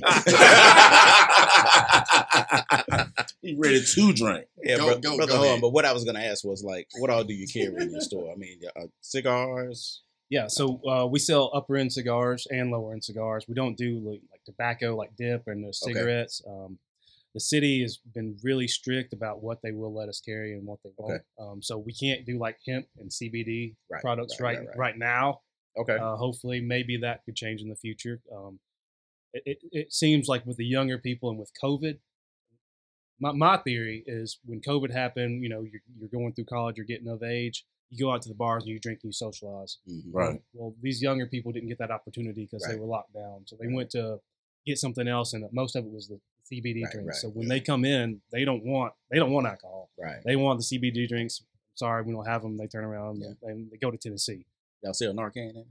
Speaker 4: He ready to drink.
Speaker 5: Yeah,
Speaker 3: Go
Speaker 5: brother
Speaker 3: ahead.
Speaker 5: Horn, but what I was going to ask was, like, what all do you carry in your store? I mean, cigars?
Speaker 6: Yeah, so we sell upper end cigars and lower end cigars. We don't do like tobacco, like dip and the cigarettes. The city has been really strict about what they will let us carry and what they won't. So we can't do like hemp and CBD products right now.
Speaker 5: Okay.
Speaker 6: Hopefully, maybe that could change in the future. It seems like with the younger people and with COVID, my theory is when COVID happened, you're going through college, you're getting of age, you go out to the bars and you drink and you socialize.
Speaker 5: Mm-hmm.
Speaker 4: Right.
Speaker 6: Well, these younger people didn't get that opportunity because they were locked down. So they went to get something else, and most of it was the CBD drinks. So when they come in, they don't want alcohol.
Speaker 5: Right.
Speaker 6: They want the CBD drinks. Sorry, we don't have them. They turn around and they go to Tennessee.
Speaker 5: Y'all sell Narcan in?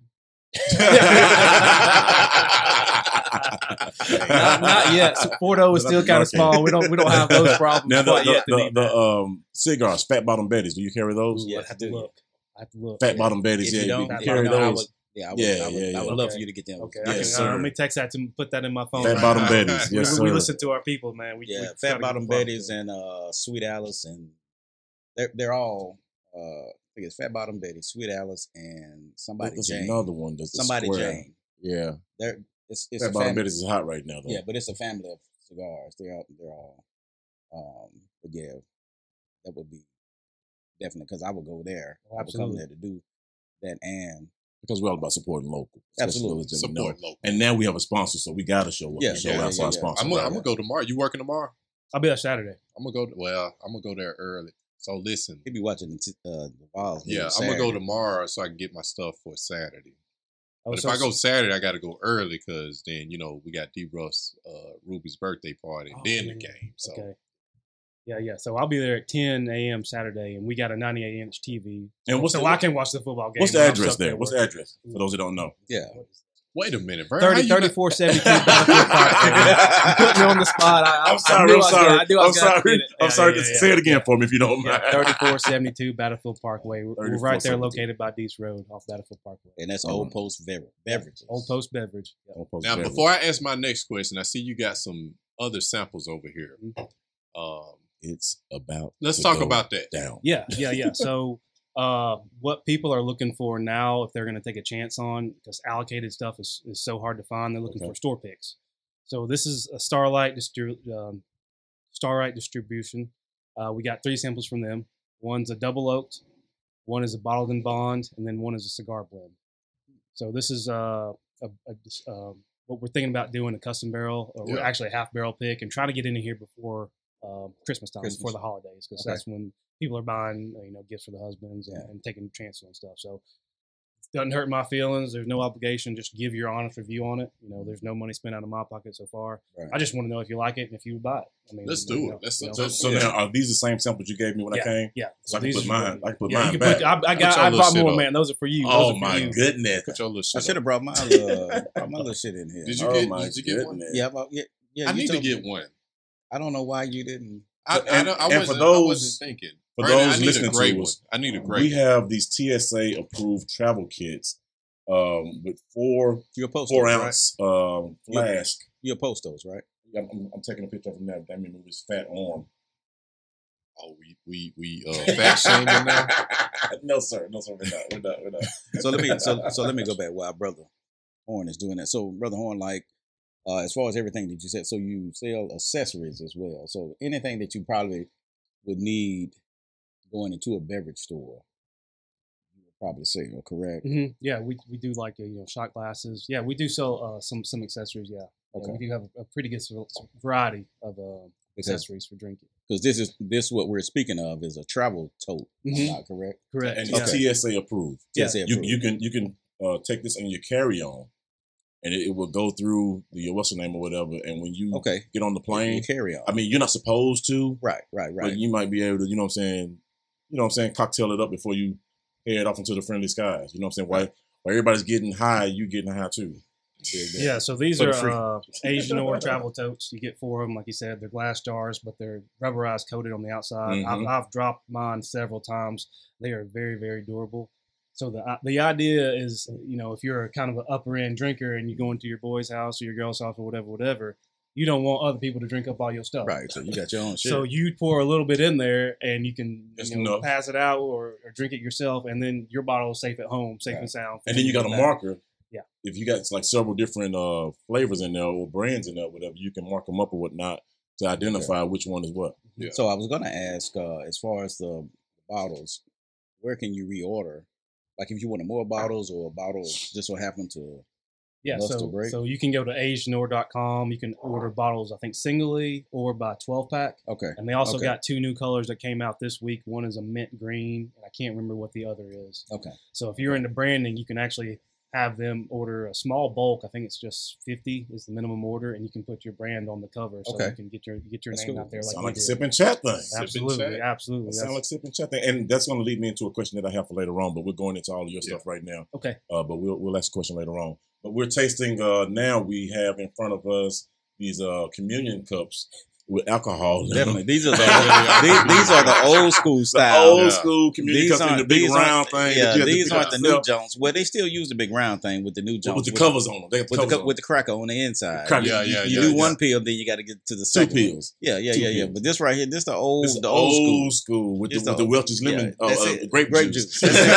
Speaker 6: Not yet. So Porto is still kind of small. We don't have those problems
Speaker 4: Now
Speaker 6: quite yet.
Speaker 4: the cigars, Fat Bottom Betties. Do you carry those?
Speaker 5: Yeah,
Speaker 6: I have to look.
Speaker 4: Fat Bottom Betties.
Speaker 5: If
Speaker 4: Yeah,
Speaker 5: you
Speaker 4: you
Speaker 5: don't,
Speaker 4: can
Speaker 5: if
Speaker 4: carry
Speaker 5: you don't,
Speaker 4: those.
Speaker 5: I would love
Speaker 6: Okay.
Speaker 5: for you to get them.
Speaker 6: Okay,
Speaker 4: Yes,
Speaker 6: let
Speaker 4: sir.
Speaker 6: me text that to put that in my phone.
Speaker 4: Fat
Speaker 6: right
Speaker 4: Bottom
Speaker 6: now.
Speaker 4: Betties. Yes, sir.
Speaker 6: We listen to our people, man. We
Speaker 5: Yeah,
Speaker 6: try
Speaker 5: Fat
Speaker 6: to
Speaker 5: Bottom
Speaker 6: get the
Speaker 5: Betties and Sweet Alice, and they're all. I think it's Fat Bottom Betty, Sweet Alice, and somebody
Speaker 4: There's
Speaker 5: Jane.
Speaker 4: another one that's
Speaker 5: Somebody
Speaker 4: square.
Speaker 5: Jane.
Speaker 4: Yeah.
Speaker 5: It's
Speaker 4: Fat
Speaker 5: a
Speaker 4: Bottom
Speaker 5: family.
Speaker 4: Betties is hot right now, though.
Speaker 5: Yeah, but it's a family of cigars. They're all. But yeah, that would be definitely because I would go there. I would come there to do that, and
Speaker 4: because we're all about supporting local.
Speaker 5: Absolutely.
Speaker 3: Support local.
Speaker 4: And now we have a sponsor, so we got to show up.
Speaker 5: Yeah,
Speaker 4: Show out for our sponsor.
Speaker 3: I'm gonna go tomorrow. You working tomorrow?
Speaker 6: I'll be there Saturday.
Speaker 3: I'm gonna go there early. So listen.
Speaker 5: He'd be watching the balls.
Speaker 3: Yeah, I'm gonna go tomorrow so I can get my stuff for Saturday.
Speaker 6: Oh,
Speaker 3: But
Speaker 6: so
Speaker 3: if I go Saturday, I got to go early because then we got D. Russ, Ruby's birthday party, and then the game. So
Speaker 6: Yeah. So I'll be there at 10 a.m. Saturday, and we got a 98-inch TV.
Speaker 4: And
Speaker 6: so I can watch the football game.
Speaker 4: What's the address there? What's the address for those that don't know?
Speaker 5: Yeah.
Speaker 3: Wait a minute, bro.
Speaker 6: 3472 Battlefield Park. You put me on the spot. I'm sorry. Say
Speaker 4: it again for me if you don't mind.
Speaker 6: 3472 Battlefield Parkway. We're right there, located by Deese Road off Battlefield Parkway.
Speaker 5: And that's Old Post Beverages.
Speaker 6: Old Post Beverage.
Speaker 4: Old Post
Speaker 3: Now,
Speaker 4: Beverage.
Speaker 3: before I ask my next question, I see you got some other samples over here.
Speaker 4: It's about.
Speaker 3: Let's talk about that.
Speaker 4: Down.
Speaker 6: Yeah. So, what people are looking for now, if they're going to take a chance on, because allocated stuff is so hard to find, they're looking for store picks. So this is a Starlight distribution. We got 3 samples from them. One's a double oaked, one is a bottled and bond, and then one is a cigar blend. So this is what we're thinking about doing, a custom barrel, or actually a half barrel pick, and trying to get into here before Christmas time, before the holidays, because that's when people are buying, gifts for the husbands and taking chances on stuff. So it doesn't hurt my feelings. There's no obligation. Just give your honest review on it. There's no money spent out of my pocket so far. Right. I just want to know if you like it and if you would buy it.
Speaker 3: Let's do it.
Speaker 4: So now, are these the same samples you gave me when I came?
Speaker 6: Yeah.
Speaker 4: So I can put mine. I can put
Speaker 6: Yeah,
Speaker 4: mine back.
Speaker 6: I bought more, man. Those are for you.
Speaker 4: Oh my goodness!
Speaker 3: Put your little shit
Speaker 5: I should have brought my little shit in here.
Speaker 3: Did you get one?
Speaker 5: Yeah.
Speaker 3: I need to get one.
Speaker 5: I don't know why you didn't.
Speaker 3: I wasn't thinking.
Speaker 4: For those listening
Speaker 3: to
Speaker 4: us,
Speaker 3: I need a great.
Speaker 4: We have these TSA approved travel kits with 4 ounce flask.
Speaker 5: You'll post those, right?
Speaker 4: I'm taking a picture of him now. That means move his fat arm.
Speaker 3: Oh, we fat shaming now?
Speaker 4: No, sir. We're not.
Speaker 5: So let me go back while Brother Horn is doing that. So Brother Horn, as far as everything that you said, so you sell accessories as well. So anything that you probably would need going into a beverage store, you would probably sell, correct?
Speaker 6: Mm-hmm. Yeah, we do like shot glasses. Yeah, we do sell some accessories. Yeah.
Speaker 5: Okay.
Speaker 6: We do have a pretty good variety of accessories for drinking.
Speaker 5: Because this what we're speaking of is a travel tote, not correct?
Speaker 6: Correct.
Speaker 4: And it's TSA approved.
Speaker 5: TSA approved.
Speaker 4: You can take this on your carry on. And it will go through the what's the name or whatever. And when you get on the plane,
Speaker 5: you carry on.
Speaker 4: I mean, you're not supposed to.
Speaker 5: Right.
Speaker 4: But you might be able to, you know what I'm saying, cocktail it up before you head off into the friendly skies. You know what I'm saying? While everybody's getting high, you getting high too.
Speaker 6: Yeah, so these are Asian Ore travel totes. You get 4 of them, like you said. They're glass jars, but they're rubberized coated on the outside. I've dropped mine several times. They are very, very durable. So the idea is, if you're a kind of an upper end drinker and you go into your boy's house or your girl's house or whatever, you don't want other people to drink up all your stuff.
Speaker 5: Right. So you got your own shit.
Speaker 6: So you pour a little bit in there and you can pass it out or drink it yourself, and then your bottle is safe at home, safe and sound.
Speaker 4: And then you got a marker.
Speaker 6: Yeah.
Speaker 4: If you got like several different flavors in there or brands in there, whatever, you can mark them up or whatnot to identify which one is what.
Speaker 5: Yeah. So I was going to ask, as far as the bottles, where can you reorder? Like if you wanted more bottles or a bottle just so happen to
Speaker 6: so you can go to asianore.com. You can order bottles, I think, singly or by 12-pack.
Speaker 5: Okay.
Speaker 6: And they also got 2 new colors that came out this week. One is a mint green, and I can't remember what the other is.
Speaker 5: Okay.
Speaker 6: So if you're into branding, you can actually have them order a small bulk. I think it's just 50 is the minimum order, and you can put your brand on the cover, so you can get your name out there.
Speaker 4: Sound like a sip and chat thing.
Speaker 6: Absolutely.
Speaker 4: Sound like sip and chat thing, and that's going to lead me into a question that I have for later on. But we're going into all of your stuff right now.
Speaker 6: Okay.
Speaker 4: But we'll ask a question later on. But we're tasting now. We have in front of us these communion cups with alcohol.
Speaker 5: Definitely, these are the old school style.
Speaker 4: The old school communion cups in the big round thing.
Speaker 5: Yeah, these aren't the new Jones. Well, they still use the big round thing with the new Jones
Speaker 4: with the covers on them. They have
Speaker 5: with the cracker on the inside.
Speaker 4: You
Speaker 5: do one pill, then you got to get to the second
Speaker 4: 2 pills.
Speaker 5: Yeah. But this right here, this the old
Speaker 4: school with the Welch's lemon grape juice.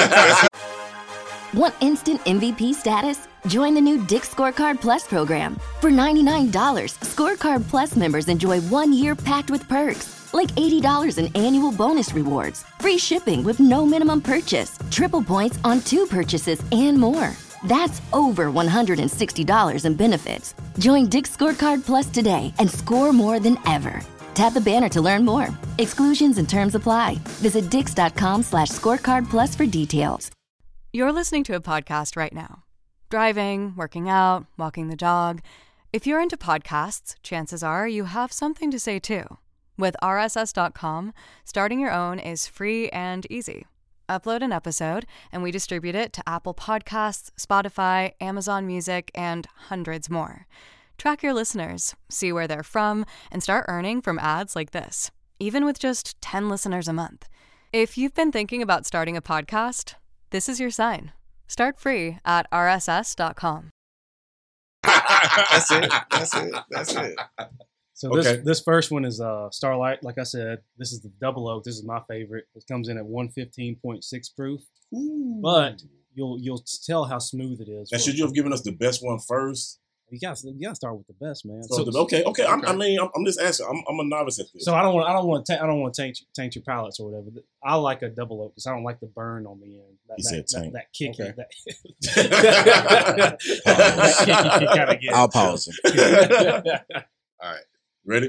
Speaker 2: Want instant MVP status? Join the new Dick's Scorecard Plus program. For $99, Scorecard Plus members enjoy 1 year packed with perks, like $80 in annual bonus rewards, free shipping with no minimum purchase, triple points on 2 purchases, and more. That's over $160 in benefits. Join Dick's Scorecard Plus today and score more than ever. Tap the banner to learn more. Exclusions and terms apply. Visit dix.com/scorecard plus for details.
Speaker 7: You're listening to a podcast right now. Driving, working out, walking the dog. If you're into podcasts, chances are you have something to say too. With RSS.com, starting your own is free and easy. Upload an episode, and we distribute it to Apple Podcasts, Spotify, Amazon Music, and hundreds more. Track your listeners, see where they're from, and start earning from ads like this, even with just 10 listeners a month. If you've been thinking about starting a podcast, this is your sign. Start free at rss.com.
Speaker 5: That's it.
Speaker 6: So this first one is Starlight. Like I said, this is the double oak. This is my favorite. It comes in at 115.6 proof. Ooh. But you'll tell how smooth it is.
Speaker 4: And should you have given us the best one first?
Speaker 6: You gotta start with the best, man.
Speaker 4: Okay. I'm just asking. I'm a novice at this.
Speaker 6: So I don't want to taint your palates or whatever. I like a double oak because I don't like the burn on the end. That kick. Okay. That kick you gotta get.
Speaker 5: I'll pause
Speaker 3: it. All right,
Speaker 4: ready?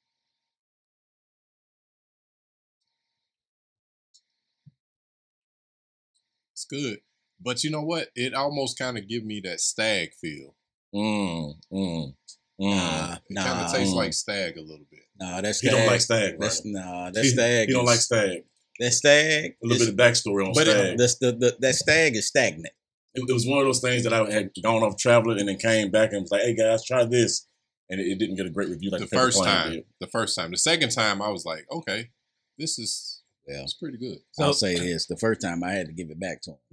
Speaker 3: It's good, but you know what? It almost kind of give me that stag feel. It kind of tastes like stag a little bit.
Speaker 5: Nah, that's stag.
Speaker 4: He don't like stag, right?
Speaker 5: That's stag.
Speaker 4: He don't like stag.
Speaker 5: That stag.
Speaker 4: A little bit of backstory on stag.
Speaker 5: That stag is stagnant.
Speaker 4: It was one of those things that I had gone off traveling and then came back and was like, "Hey guys, try this," and it didn't get a great review like
Speaker 3: the first time. The first time. The second time, I was like, "Okay, this is." Yeah, it's pretty good.
Speaker 5: So, I'll say this: the first time I had to give it back to him.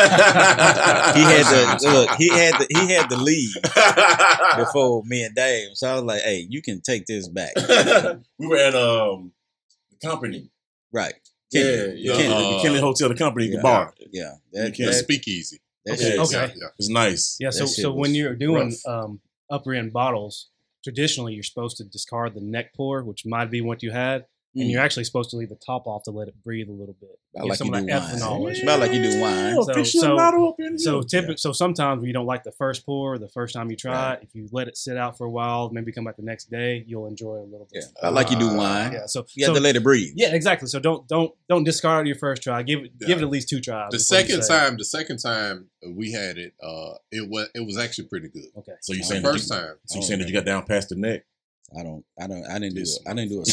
Speaker 5: He had the lead before me and Dave. So I was like, "Hey, you can take this back."
Speaker 4: We were at the company,
Speaker 5: right?
Speaker 4: The Kenley Hotel, the company, the bar.
Speaker 5: Yeah,
Speaker 3: the speakeasy.
Speaker 6: Okay,
Speaker 4: it's nice.
Speaker 6: Yeah, so when you're doing upper end bottles, traditionally you're supposed to discard the neck pour, which might be what you had. And you're actually supposed to leave the top off to let it breathe a little bit.
Speaker 5: Like you do wine. About like you do wine.
Speaker 6: So sometimes when you don't like the first pour, the first time you try it, if you let it sit out for a while, maybe come back the next day, you'll enjoy it a little bit.
Speaker 5: Yeah, like you do wine.
Speaker 6: Yeah, so
Speaker 5: you have to let it breathe.
Speaker 6: Yeah, exactly. So don't discard your first try. Give it at least 2 tries.
Speaker 3: The second time we had it, it was actually pretty good.
Speaker 6: Okay.
Speaker 4: So you saying
Speaker 3: the first time?
Speaker 4: So you saying that you got down past the neck?
Speaker 5: I didn't do it. I didn't do it.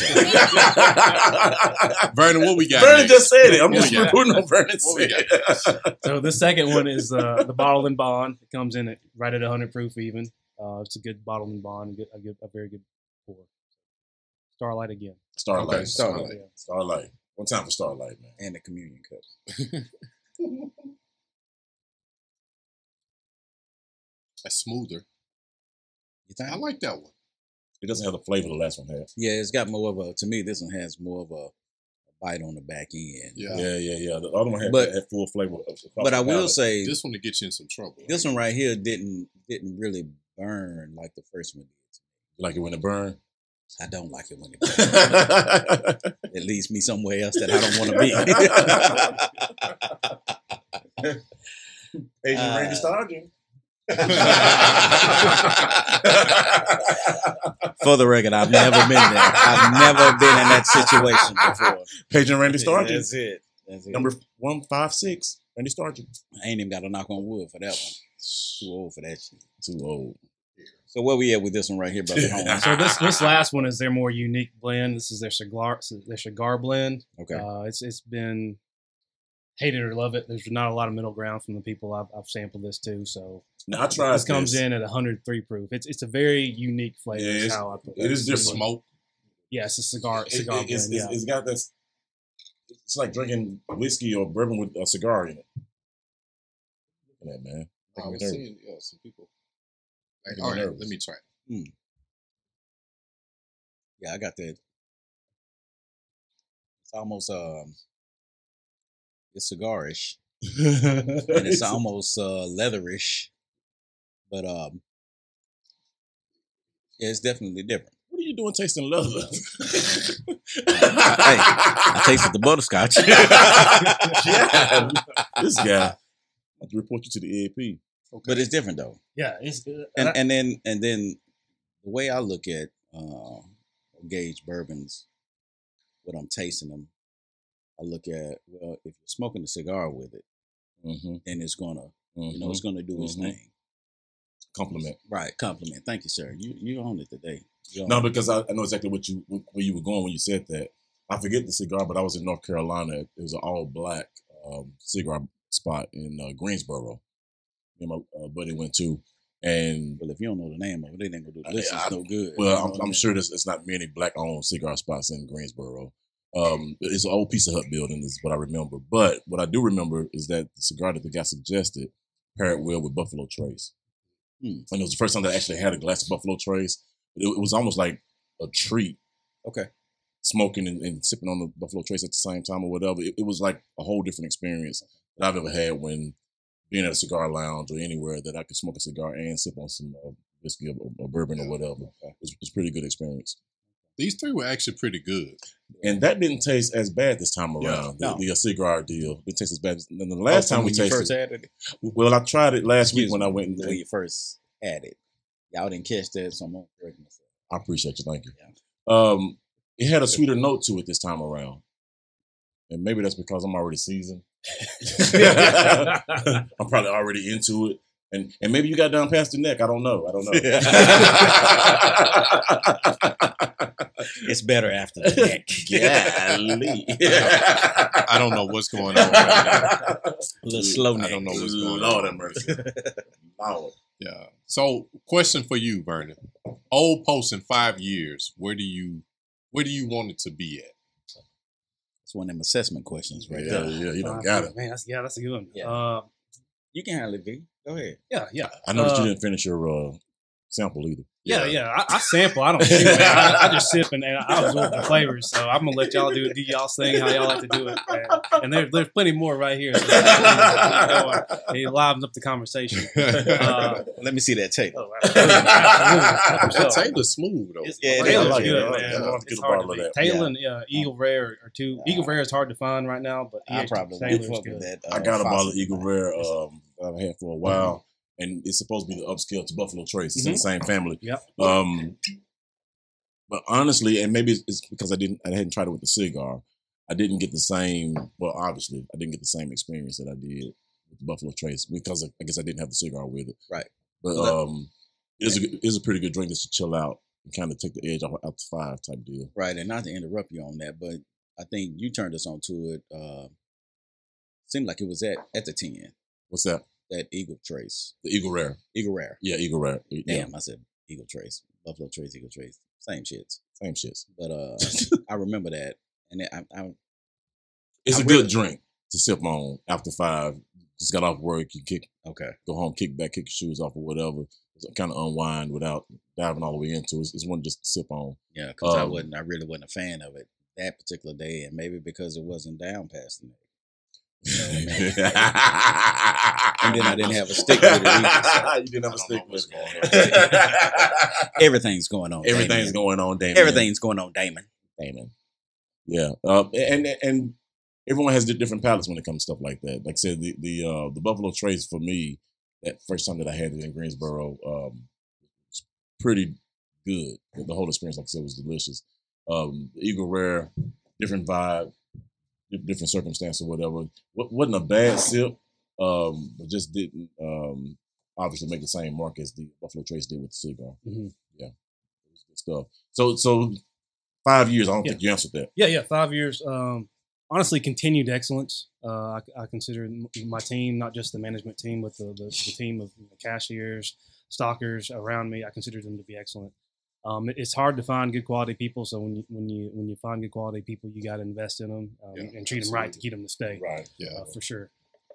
Speaker 3: Vernon, what we got?
Speaker 4: Vernon
Speaker 3: next?
Speaker 4: just said it. I'm just
Speaker 3: Yeah.
Speaker 4: reporting on Vernon
Speaker 3: What we
Speaker 4: said.
Speaker 6: So the second one is the bottle and bond. It comes in right at 100 proof even. It's a good bottle and bond, a very good pour. Starlight again.
Speaker 4: Starlight.
Speaker 3: Okay, Starlight.
Speaker 6: Yeah.
Speaker 4: Starlight. One time for Starlight, man.
Speaker 5: And the communion cup.
Speaker 3: That's smoother.
Speaker 5: You think?
Speaker 3: I like that one.
Speaker 4: It doesn't have the flavor the last one had.
Speaker 5: Yeah, it's got more of a. To me, this one has more of a bite on the back end.
Speaker 3: Yeah.
Speaker 4: Yeah. The other one had full flavor.
Speaker 5: But I will say,
Speaker 3: This one to get you in some trouble.
Speaker 5: this one right here didn't really burn like the first one did.
Speaker 4: You like it when it burn?
Speaker 5: I don't like it when it burns. It leads me somewhere else that I don't want to be.
Speaker 4: Agent Randy Stargin.
Speaker 5: For the record, I've never been there. I've never been in that situation before.
Speaker 4: Agent Randy Stargin.
Speaker 5: That's it.
Speaker 4: Number 156, Randy Stargin.
Speaker 5: I ain't even got to knock on wood for that one. Too old for that shit.
Speaker 4: Too old.
Speaker 5: So where we at with this one right here, brother?
Speaker 6: So this last one is their more unique blend. This is their cigar blend.
Speaker 5: Okay.
Speaker 6: It's been hate it or love it. There's not a lot of middle ground from the people I've sampled this to. So
Speaker 4: now I tried
Speaker 6: this comes in at 103 proof. It's a very unique flavor.
Speaker 4: Yeah,
Speaker 6: is how I put
Speaker 4: it is different.
Speaker 3: Smoke.
Speaker 6: Yeah, it's a cigar blend.
Speaker 4: It's got this. It's like drinking whiskey or bourbon with a cigar in it. Look at that, man.
Speaker 3: I was seeing some people. Like,
Speaker 4: Making
Speaker 3: all
Speaker 4: me
Speaker 3: right,
Speaker 4: nervous.
Speaker 3: let me try.
Speaker 5: Yeah, I got that. It's almost it's cigarish, and it's almost leatherish, but yeah, it's definitely different.
Speaker 4: What are you doing tasting leather?
Speaker 5: Hey, I tasted the butterscotch.
Speaker 4: Yeah, this guy. I have to report you to the EAP.
Speaker 5: But it's different though.
Speaker 6: Yeah, it's
Speaker 5: And then the way I look at gauge bourbons, when I'm tasting them, I look at, well, if you're smoking a cigar with it, then it's gonna, it's gonna do its thing.
Speaker 4: Compliment.
Speaker 5: Right, compliment. Thank you, sir. You own it today.
Speaker 4: No, because I know exactly where you were going when you said that. I forget the cigar, but I was in North Carolina. It was an all black cigar spot in Greensboro. Me and my buddy went to, and
Speaker 5: well, if you don't know the name of it, they ain't gonna do this. It's no good.
Speaker 4: Well, I'm sure there's not many black-owned cigar spots in Greensboro. It's an old Pizza Hut building, is what I remember. But what I do remember is that the cigar that the guy suggested paired well with Buffalo Trace. And it was the first time that I actually had a glass of Buffalo Trace. It was almost like a treat.
Speaker 5: Okay.
Speaker 4: Smoking and sipping on the Buffalo Trace at the same time or whatever. It was like a whole different experience that I've ever had when being at a cigar lounge or anywhere that I could smoke a cigar and sip on some whiskey or bourbon or whatever. It's a pretty good experience.
Speaker 3: These three were actually pretty good.
Speaker 4: And that didn't taste as bad this time around.
Speaker 5: Yeah.
Speaker 4: The cigar deal didn't taste as bad. And the last time we tasted
Speaker 5: first had it?
Speaker 4: Well, I tried it last week when I went
Speaker 5: when you first had it. Y'all didn't catch that, so I'm gonna correct myself.
Speaker 4: I appreciate you. Thank you.
Speaker 5: Yeah.
Speaker 4: It had a sweeter note to it this time around. And maybe that's because I'm already seasoned. I'm probably already into it. And maybe you got down past the neck. I don't know.
Speaker 5: It's better after the neck.
Speaker 4: Golly.
Speaker 3: I don't know what's going on right now.
Speaker 5: A little slow neck.
Speaker 3: I don't know what's going
Speaker 4: Lord
Speaker 3: on.
Speaker 4: have mercy. Lord.
Speaker 3: Yeah. So, question for you, Vernon. Old Post in 5 years, where do you want it to be at?
Speaker 5: It's one of them assessment questions right
Speaker 4: Yeah,
Speaker 5: there.
Speaker 4: you don't got it.
Speaker 6: Man, that's a good one.
Speaker 5: Yeah. You can handle it, V. Go ahead.
Speaker 6: Yeah.
Speaker 4: I noticed you didn't finish your sample either.
Speaker 6: Yeah. I sample. I don't shoot. Man. I just sip and I absorb the flavors. So I'm gonna let y'all do y'all's thing how y'all like to do it. Man. And there's plenty more right here. So it livens up the conversation.
Speaker 5: Let me see that tape.
Speaker 6: Oh, absolutely.
Speaker 3: That Taylor's smooth though.
Speaker 6: Taylor's
Speaker 4: like it.
Speaker 6: good,
Speaker 4: I like
Speaker 6: man.
Speaker 4: it. I like to
Speaker 6: It's
Speaker 4: get a
Speaker 6: hard
Speaker 4: bottle
Speaker 6: to
Speaker 4: of
Speaker 6: beat.
Speaker 4: that.
Speaker 6: Taylor and Eagle Rare are two. Eagle Rare is hard to find right now, but
Speaker 5: I probably
Speaker 6: Taylor's
Speaker 5: would fuck
Speaker 6: good.
Speaker 5: with that.
Speaker 4: I got a bottle of
Speaker 5: Fawcett.
Speaker 4: Eagle Rare that I've had for a while, and it's supposed to be the upscale to Buffalo Trace. It's in the same family.
Speaker 6: Yep.
Speaker 4: But honestly, and maybe it's because I hadn't tried it with the cigar. I didn't get the same. Well, obviously, I didn't get the same experience that I did with the Buffalo Trace because I guess I didn't have the cigar with it.
Speaker 5: Right.
Speaker 4: But it is a pretty good drink just to chill out and kind of take the edge off after 5 type deal.
Speaker 5: Right, and not to interrupt you on that, but I think you turned us on to it. Seemed like it was at the 10.
Speaker 4: What's that?
Speaker 5: That Eagle Trace.
Speaker 4: The Eagle Rare.
Speaker 5: Eagle Rare.
Speaker 4: Yeah, Eagle Rare. Yeah.
Speaker 5: Damn, I said Eagle Trace. Buffalo Trace, Eagle Trace. Same shits.
Speaker 4: Same shits.
Speaker 5: But I remember that. And
Speaker 4: it's a good drink to sip on after 5. Just got off work, you go home, kick back, kick your shoes off or whatever. Kind of unwind without diving all the way into it. It's one just to sip on.
Speaker 5: Yeah, because I really wasn't a fan of it that particular day, and maybe because it wasn't down past the neck. And then I didn't have a stick with it either.
Speaker 4: You didn't have a stick with it.
Speaker 5: Everything's going on.
Speaker 4: Everything's going on, Damon.
Speaker 5: Everything's going on, Damon.
Speaker 4: Yeah, and everyone has different palates when it comes to stuff like that. Like I said, the Buffalo Trace for me, that first time that I had it in Greensboro, was pretty good. The whole experience, like I said, was delicious. The Eagle Rare, different vibe, different circumstance or whatever. Wasn't a bad sip, but just didn't obviously make the same mark as the Buffalo Trace did with the cigar.
Speaker 6: Mm-hmm.
Speaker 4: Yeah, it was good stuff. So 5 years, I don't think you answered that.
Speaker 6: Yeah, 5 years. Honestly, continued excellence. I consider my team, not just the management team, but the team of cashiers, stockers around me. I consider them to be excellent. It's hard to find good quality people, so when you find good quality people, you got to invest in them and treat them right to keep them to stay.
Speaker 4: Right. Yeah,
Speaker 6: for sure.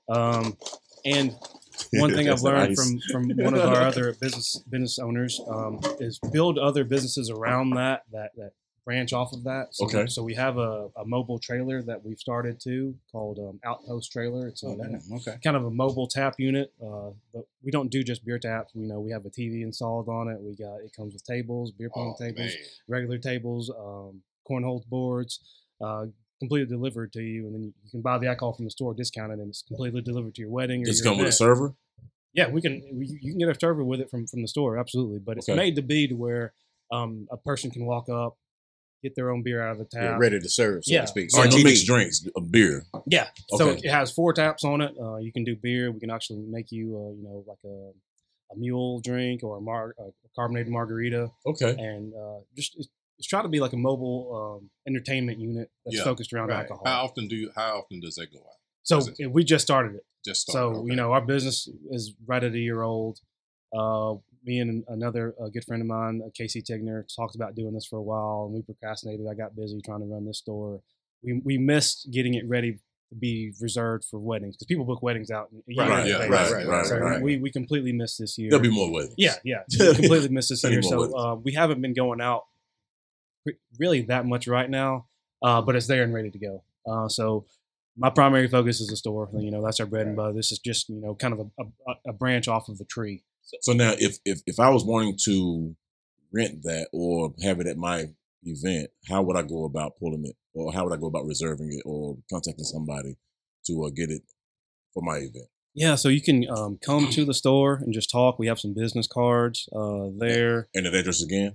Speaker 6: And one thing I've learned from one of our other business owners is build other businesses around that branch off of that. So we have a mobile trailer that we've started too called Outpost Trailer. It's kind of a mobile tap unit, but we don't do just beer taps. We have a TV installed on it. It comes with tables, beer pong tables, regular tables, cornhole boards, completely delivered to you, and then you can buy the alcohol from the store discounted, and it's completely delivered to your wedding.
Speaker 4: Does it come with a server?
Speaker 6: Yeah, you can get a server with it from the store, absolutely. But it's made to be to where a person can walk up, get their own beer out of the tap.
Speaker 5: Ready to serve, so to speak.
Speaker 4: So no mixed drinks, a beer.
Speaker 6: Yeah. So it has 4 taps on it. You can do beer. We can actually make you, like a mule drink or a carbonated margarita.
Speaker 4: Okay.
Speaker 6: And just it's try to be like a mobile entertainment unit that's focused around alcohol.
Speaker 3: How often does that go out?
Speaker 6: So we just started it.
Speaker 3: So
Speaker 6: our business is right at a year old. Me and another good friend of mine, Casey Tigner, talked about doing this for a while, and we procrastinated. I got busy trying to run this store. We missed getting it ready to be reserved for weddings because people book weddings out.
Speaker 4: Right.
Speaker 6: We completely missed this year.
Speaker 4: There'll be more weddings.
Speaker 6: Yeah. We completely missed this year. So we haven't been going out really that much right now, but it's there and ready to go. So my primary focus is the store. That's our bread and butter. This is just kind of a branch off of the tree.
Speaker 4: So now, if I was wanting to rent that or have it at my event, how would I go about pulling it, or how would I go about reserving it, or contacting somebody to get it for my event? Yeah,
Speaker 6: so you can come to the store and just talk. We have some business cards there.
Speaker 4: And the address again?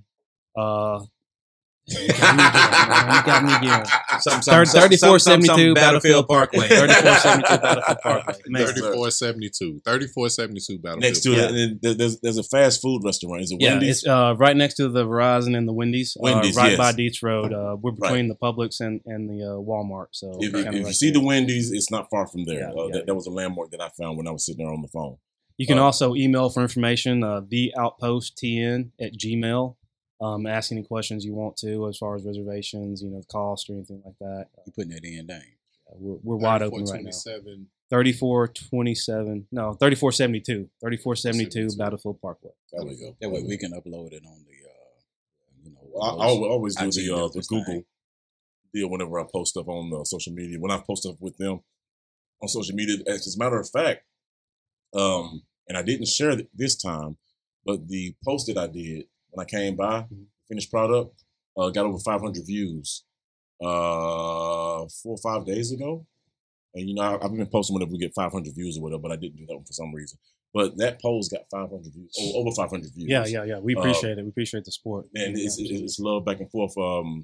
Speaker 6: You got me again. 3472 Battlefield Parkway. 3472 Battlefield Parkway.
Speaker 3: 3472 Battlefield.
Speaker 4: Next to it, there's a fast food restaurant. Is it Wendy's?
Speaker 6: It's right next to the Verizon and the Wendy's. Right by Dietz Road. We're between the Publix and the Walmart. So
Speaker 4: if you see the Wendy's, it's not far from there. That was a landmark that I found when I was sitting there on the phone.
Speaker 6: You can also email for information, theoutposttn@gmail.com. Ask any questions you want to as far as reservations, the cost or anything like that.
Speaker 5: You're putting it in, dang.
Speaker 6: We're wide open right now. 3472 Battlefield Parkway.
Speaker 4: There we go.
Speaker 5: That way we can upload it on the,
Speaker 4: I always do the Google deal whenever I post stuff on social media. When I post stuff with them on social media, as a matter of fact, and I didn't share it this time, but the post that I did when I came by, finished product, got over 500 views 4 or 5 days ago. And, I've been posting whenever we get 500 views or whatever, but I didn't do that one for some reason. But that post got 500 views, over 500 views.
Speaker 6: Yeah. We appreciate it. We appreciate the support.
Speaker 4: And it's love back and forth.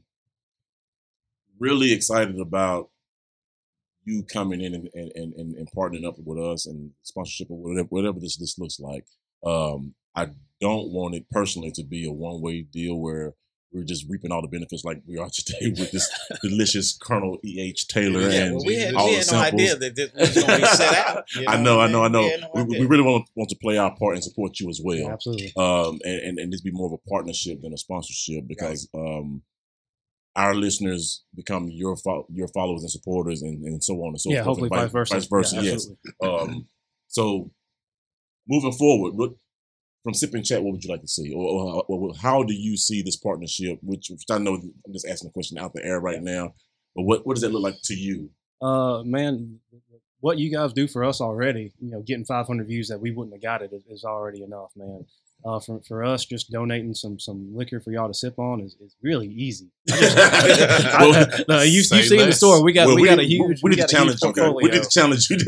Speaker 4: Really excited about you coming in and partnering up with us and sponsorship or whatever this looks like. I don't want it personally to be a one-way deal where we're just reaping all the benefits like we are today with this delicious Colonel E.H. Taylor and
Speaker 5: we had
Speaker 4: all
Speaker 5: no
Speaker 4: the samples.
Speaker 5: idea that this was going to be set out.
Speaker 4: I know.
Speaker 5: We,
Speaker 4: We really want to play our part and support you as well.
Speaker 6: Yeah, absolutely.
Speaker 4: And this be more of a partnership than a sponsorship because our listeners become your followers and supporters and so on and so forth.
Speaker 6: Hopefully vice versa.
Speaker 4: Vice versa,
Speaker 6: yeah,
Speaker 4: yes. So moving forward, from Sip and Chat, what would you like to see? Or how do you see this partnership, which I know I'm just asking a question out the air right now, but what does that look like to you?
Speaker 6: Man, what you guys do for us already, getting 500 views that we wouldn't have got it is already enough, man. For us, just donating some liquor for y'all to sip on is really easy. You've seen the store. We got a huge.
Speaker 4: We need to challenge you. We need to challenge you.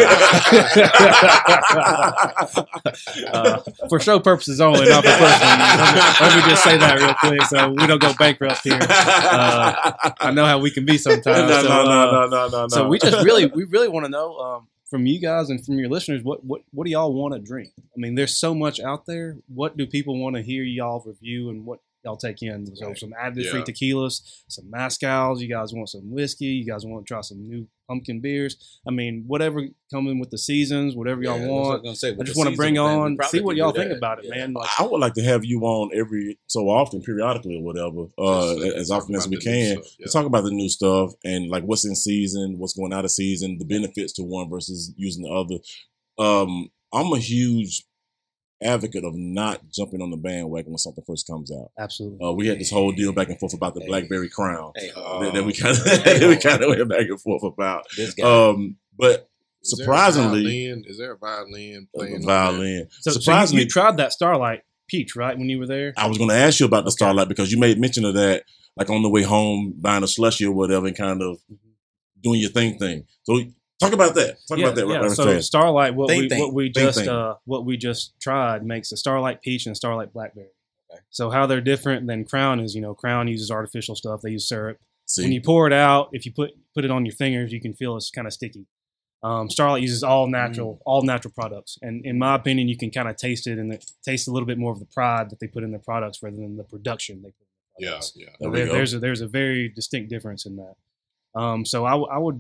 Speaker 6: For show purposes only, not for personal. Let me just say that real quick, so we don't go bankrupt here. I know how we can be sometimes.
Speaker 4: No.
Speaker 6: So we really want to know. From you guys and from your listeners, what do y'all want to drink? I mean, there's so much out there. What do people want to hear y'all review and what y'all take in? So some additive-free tequilas, some mezcals. You guys want some whiskey. You guys want to try some new pumpkin beers. I mean, whatever coming with the seasons, whatever y'all want. I just want to bring on, see what y'all think about it, man.
Speaker 4: I would like to have you on every so often, periodically or whatever, as often as we can, to talk about the new stuff and like what's in season, what's going out of season, the benefits to one versus using the other. I'm a huge advocate of not jumping on the bandwagon when something first comes out.
Speaker 6: Absolutely.
Speaker 4: We had this whole deal back and forth about the Blackberry Crown that we kind of went back and forth about. But surprisingly,
Speaker 3: is there a violin playing?
Speaker 4: Violin.
Speaker 6: So
Speaker 4: surprisingly,
Speaker 6: you tried that Starlight Peach, right, when you were there?
Speaker 4: I was going to ask you about the Starlight because you made mention of that, like on the way home, buying a slushie or whatever, and kind of doing your thing. So talk about that.
Speaker 6: So Starlight, what we just tried makes a Starlight Peach and a Starlight Blackberry. Okay. So how they're different than Crown is, Crown uses artificial stuff. They use syrup. See. When you pour it out, if you put it on your fingers, you can feel it's kind of sticky. Starlight uses all natural products, and in my opinion, you can kind of taste it, and it tastes a little bit more of the pride that they put in their products rather than the production they put in their products. So there's a very distinct difference in that. So I would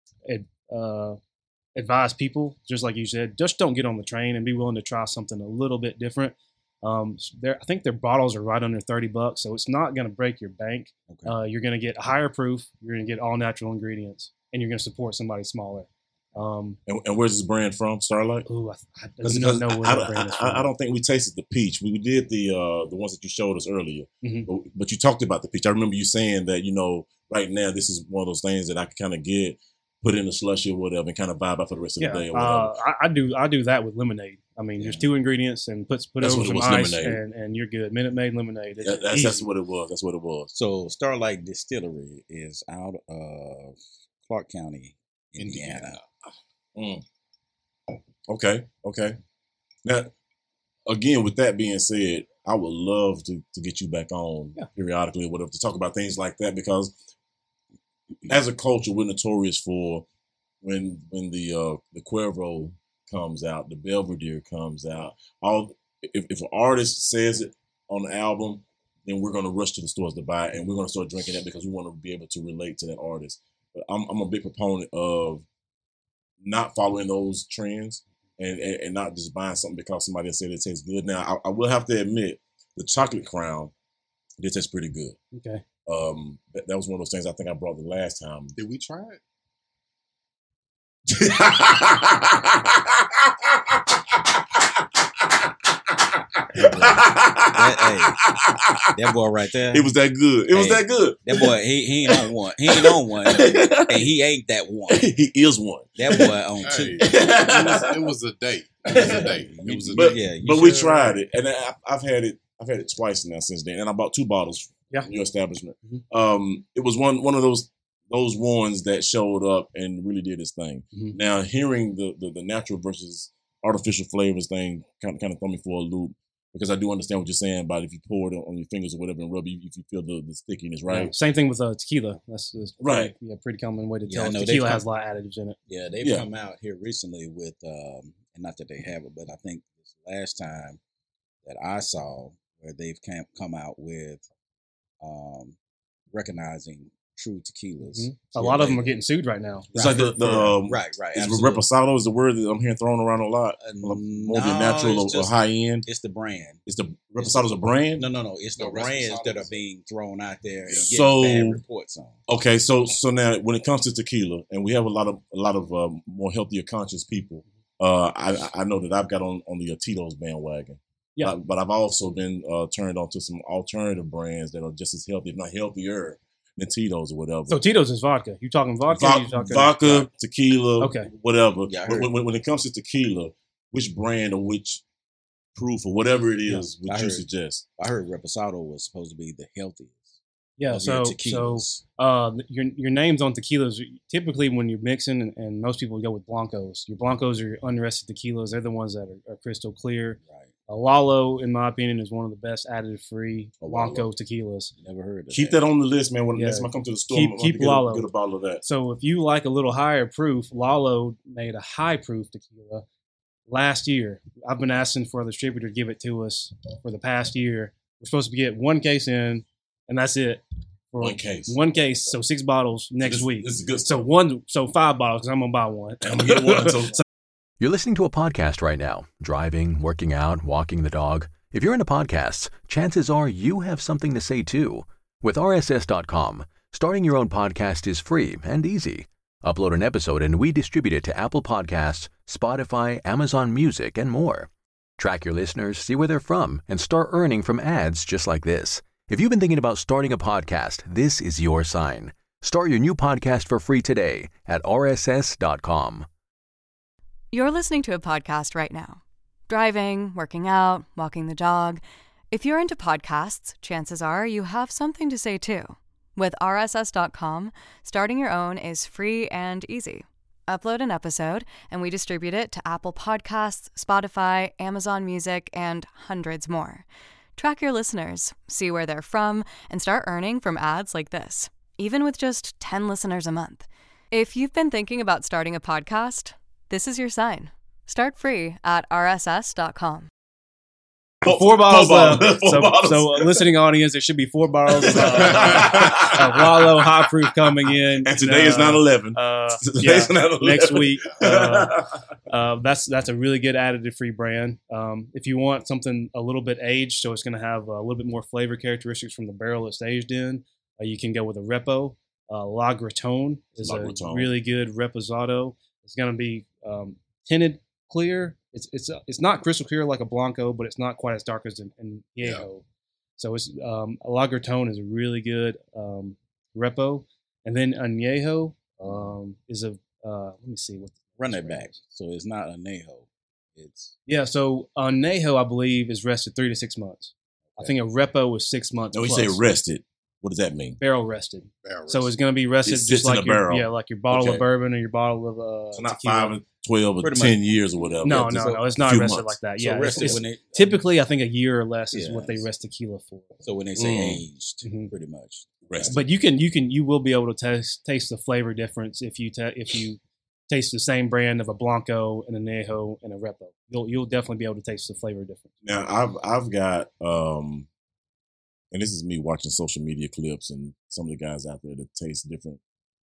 Speaker 6: advise people, just like you said, just don't get on the train and be willing to try something a little bit different. I think their bottles are right under $30, so it's not going to break your bank. Okay. You're going to get higher proof. You're going to get all natural ingredients, and you're going to support somebody smaller.
Speaker 4: And where's this brand from, Starlight?
Speaker 6: Ooh, I don't know where the brand is from.
Speaker 4: I don't think we tasted the peach. We did the ones that you showed us earlier, but you talked about the peach. I remember you saying that right now this is one of those things that I can kind of get, put in a slushie or whatever, and kind of vibe out for the rest of the day or whatever.
Speaker 6: I do that with lemonade. I mean, there's 2 ingredients and put it over some ice, and you're good. Minute Maid lemonade.
Speaker 4: That's what it was. That's what it was.
Speaker 5: So Starlight Distillery is out of Clark County, Indiana.
Speaker 4: Okay. Now, again, with that being said, I would love to get you back on periodically or whatever to talk about things like that, because as a culture, we're notorious for when the Cuervo comes out, the Belvedere comes out. If an artist says it on the album, then we're going to rush to the stores to buy it, and we're going to start drinking it because we want to be able to relate to that artist. But I'm a big proponent of not following those trends and not just buying something because somebody said it tastes good. Now, I will have to admit, the Chocolate Crown did taste pretty good.
Speaker 6: Okay.
Speaker 4: That was one of those things I think I brought the last time.
Speaker 3: Did we try it?
Speaker 5: That boy right there.
Speaker 4: It was that good. That good.
Speaker 5: That boy, he ain't on one. He ain't on one. And he ain't that one.
Speaker 4: He is one.
Speaker 5: That boy on 2.
Speaker 3: It was a date.
Speaker 4: But we tried it, and I've had it twice now since then, and I bought 2 bottles from your establishment. It was one of those ones that showed up and really did its thing. Now, hearing the natural versus artificial flavors thing kind of throw me for a loop, because I do understand what you're saying about if you pour it on your fingers or whatever and rub it, if you feel the stickiness, right?
Speaker 6: Yeah. Same thing with tequila. That's
Speaker 4: right.
Speaker 6: Pretty common way to tell. Tequila has a lot of additives in it.
Speaker 5: Yeah, they've come out here recently with, and not that they have it, but I think this last time that I saw where they've come out with recognizing true tequilas.
Speaker 6: A lot of them are getting sued right now.
Speaker 4: It's like the
Speaker 5: right.
Speaker 4: Is reposado is the word that I'm hearing thrown around a lot. More than natural or high end.
Speaker 5: It's the brand.
Speaker 4: It's the reposado's a brand.
Speaker 5: No. It's the brands that are being thrown out there and
Speaker 4: So-
Speaker 5: getting bad reports on.
Speaker 4: Okay, so now when it comes to tequila, and we have a lot of more healthier conscious people. I know that I've got on the Tito's bandwagon.
Speaker 6: Yeah.
Speaker 4: But I've also been turned on to some alternative brands that are just as healthy, if not healthier, than Tito's or whatever.
Speaker 6: So Tito's is vodka. You talking vodka? Or you talking
Speaker 4: Vodka, tequila,
Speaker 6: Okay.
Speaker 4: whatever.
Speaker 5: Yeah, I
Speaker 4: But
Speaker 5: heard.
Speaker 4: when it comes to tequila, which brand or which proof or whatever it is would
Speaker 5: I
Speaker 4: you
Speaker 5: heard.
Speaker 4: suggest?
Speaker 5: I heard Reposado was supposed to be the healthiest.
Speaker 6: Yeah.
Speaker 5: of your
Speaker 6: So
Speaker 5: tequilas.
Speaker 6: your names on tequilas, typically when you're mixing, and most people go with Blancos. Your Blancos are your unrested tequilas. They're the ones that are crystal clear.
Speaker 5: Right.
Speaker 6: Lalo, in my opinion, is one of the best additive-free Blanco tequilas.
Speaker 5: Never heard of
Speaker 4: Keep that on the list, man. When
Speaker 6: Yeah.
Speaker 4: next time I come to the store,
Speaker 6: Keep-
Speaker 4: I'm
Speaker 6: keep
Speaker 4: gonna
Speaker 6: Lalo.
Speaker 4: get a bottle of that.
Speaker 6: So if you like a little higher proof, Lalo made a high proof tequila last year. I've been asking for the distributor to give it to us for the past year. We're supposed to get one case in, and that's it. For
Speaker 4: One case.
Speaker 6: One case, so 6 bottles next week.
Speaker 4: This is good
Speaker 6: So
Speaker 4: stuff.
Speaker 6: 5 bottles, because I'm gonna buy one.
Speaker 4: I'm gonna get one. So
Speaker 8: You're listening to a podcast right now, driving, working out, walking the dog. If you're into podcasts, chances are you have something to say too. With RSS.com, starting your own podcast is free and easy. Upload an episode and we distribute it to Apple Podcasts, Spotify, Amazon Music, and more. Track your listeners, see where they're from, and start earning from ads just like this. If you've been thinking about starting a podcast, this is your sign. Start your new podcast for free today at RSS.com.
Speaker 7: You're listening to a podcast right now. Driving, working out, walking the dog. If you're into podcasts, chances are you have something to say too. With RSS.com, starting your own is free and easy. Upload an episode, and we distribute it to Apple Podcasts, Spotify, Amazon Music, and hundreds more. Track your listeners, see where they're from, and start earning from ads like this, even with just 10 listeners a month. If you've been thinking about starting a podcast, this is your sign. Start free at RSS.com.
Speaker 6: 4 bottles left.
Speaker 4: Four bottles.
Speaker 6: So listening audience, there should be 4 bottles of Lalo high proof coming in.
Speaker 4: And today is 9/11.
Speaker 6: Yeah,
Speaker 4: 9/11.
Speaker 6: next week. That's a really good additive-free brand. If you want something a little bit aged, so it's going to have a little bit more flavor characteristics from the barrel it's aged in, you can go with a Repo. La Gratone is a really good reposado. It's going to be tinted clear. It's not crystal clear like a Blanco, but it's not quite as dark as an Añejo.
Speaker 3: Yeah.
Speaker 6: So it's La Gratone is a really good repo, and then Añejo is a let me see what
Speaker 5: Run that back. So it's not Añejo. It's
Speaker 6: So Añejo, I believe, is rested 3 to 6 months. I think a repo is 6 months.
Speaker 4: No, we
Speaker 6: plus.
Speaker 4: say rested. What does that mean?
Speaker 6: Barrel rested.
Speaker 3: Barrel
Speaker 6: So
Speaker 3: rested.
Speaker 6: it's going to be rested
Speaker 4: It
Speaker 6: just
Speaker 4: sits in
Speaker 6: like
Speaker 4: a barrel.
Speaker 6: like your bottle
Speaker 4: Okay.
Speaker 6: of bourbon or your bottle of
Speaker 4: So not
Speaker 6: tequila.
Speaker 4: 5 and 12 or
Speaker 5: Pretty
Speaker 4: 10 years or whatever.
Speaker 6: No,
Speaker 4: Just
Speaker 6: no,
Speaker 4: a
Speaker 6: it's not
Speaker 4: few
Speaker 6: rested
Speaker 4: months.
Speaker 6: like that.
Speaker 5: so
Speaker 6: Yeah,
Speaker 5: rested
Speaker 6: it's
Speaker 5: when it
Speaker 6: typically I think a year or less is
Speaker 5: Yeah.
Speaker 6: what they rest tequila for.
Speaker 5: So when they say aged,
Speaker 6: Mhm.
Speaker 5: pretty much.
Speaker 4: Rested.
Speaker 6: But you will be able to taste the flavor difference if you taste the same brand of a Blanco and a Añejo and a Repo. You'll definitely be able to taste the flavor difference.
Speaker 4: Now I've got and this is me watching social media clips and some of the guys out there that taste different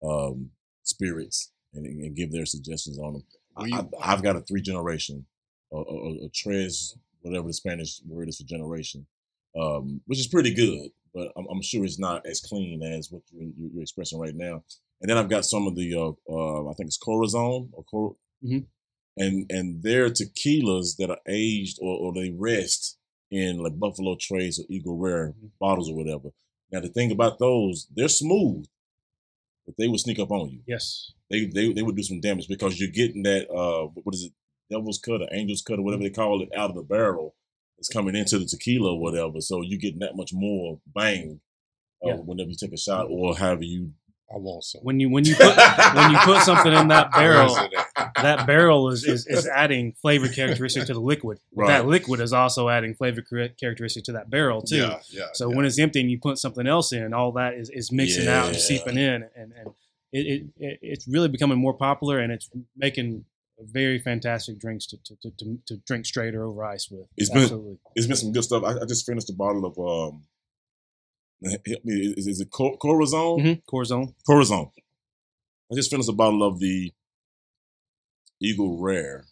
Speaker 4: spirits and give their suggestions on them. I've got a 3-generation, a tres, whatever the Spanish word is for generation, which is pretty good, but I'm sure it's not as clean as what you're expressing right now. And then I've got some of the I think it's Corazon or
Speaker 6: Mhm.
Speaker 4: and they're tequilas that are aged or they rest in like Buffalo Trace or Eagle Rare bottles or whatever. Now the thing about those, they're smooth, but they would sneak up on you.
Speaker 6: Yes.
Speaker 4: They would do some damage because you're getting that what is it, devil's cut or angel's cut or whatever they call it out of the barrel. It's coming into the tequila or whatever, so you're getting that much more bang whenever you take a shot or however you.
Speaker 3: I want some.
Speaker 6: When you put something in that barrel,
Speaker 3: Where is it at?
Speaker 6: that barrel is adding flavor characteristic to the liquid. But
Speaker 4: Right.
Speaker 6: that liquid is also adding flavor characteristic to that barrel too.
Speaker 3: Yeah.
Speaker 6: So when it's empty and you put something else in, all that is mixing out and
Speaker 4: Yeah.
Speaker 6: seeping in, and it's really becoming more popular, and it's making very fantastic drinks to drink straight or over ice with.
Speaker 4: It's been some good stuff. I just finished a bottle of help me, is it Corazon?
Speaker 6: Mm-hmm. Corazon.
Speaker 4: I just finished a bottle of the Eagle Rare,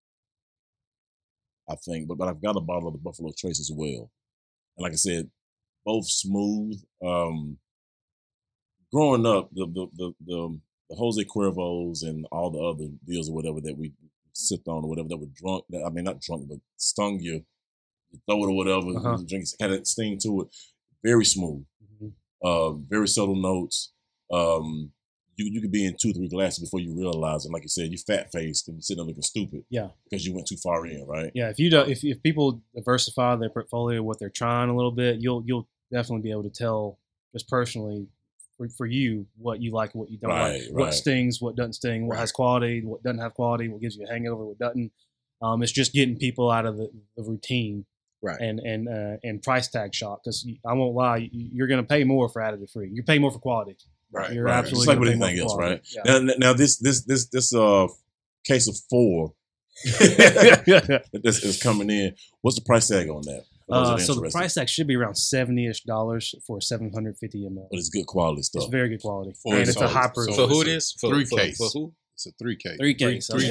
Speaker 4: I think, but I've got a bottle of the Buffalo Trace as well. And like I said, both smooth. Growing up, the Jose Cuervos and all the other deals or whatever that we sipped on or whatever that were drunk, not drunk, but stung your throat or whatever, drinks had a sting to it. Very smooth, very subtle notes. You could be in 2-3 glasses before you realize it. Like you said, you're fat faced and you're sitting there looking stupid.
Speaker 6: Yeah, because
Speaker 4: you went too far in, right?
Speaker 6: Yeah, if people diversify their portfolio, what they're trying a little bit, you'll definitely be able to tell just personally for you what you like, what you don't like, what stings, what doesn't sting, what has quality, what doesn't have quality, what gives you a hangover, what doesn't. It's just getting people out of the routine. Right. And price tag shock, because I won't lie, you're going to pay more for additive free. You pay more for quality.
Speaker 4: Right.
Speaker 6: You're
Speaker 4: absolutely just like with anything else, right? Yeah. Now this case of 4 this is coming in. What's the price tag on that?
Speaker 6: So the price tag should be around $70-ish for 750 ml.
Speaker 4: But it's good quality stuff.
Speaker 6: It's very good quality, and it's a high proof.
Speaker 3: So who it is?
Speaker 4: 3 case.
Speaker 3: For who? It's a 3K.
Speaker 6: 3K.
Speaker 3: 3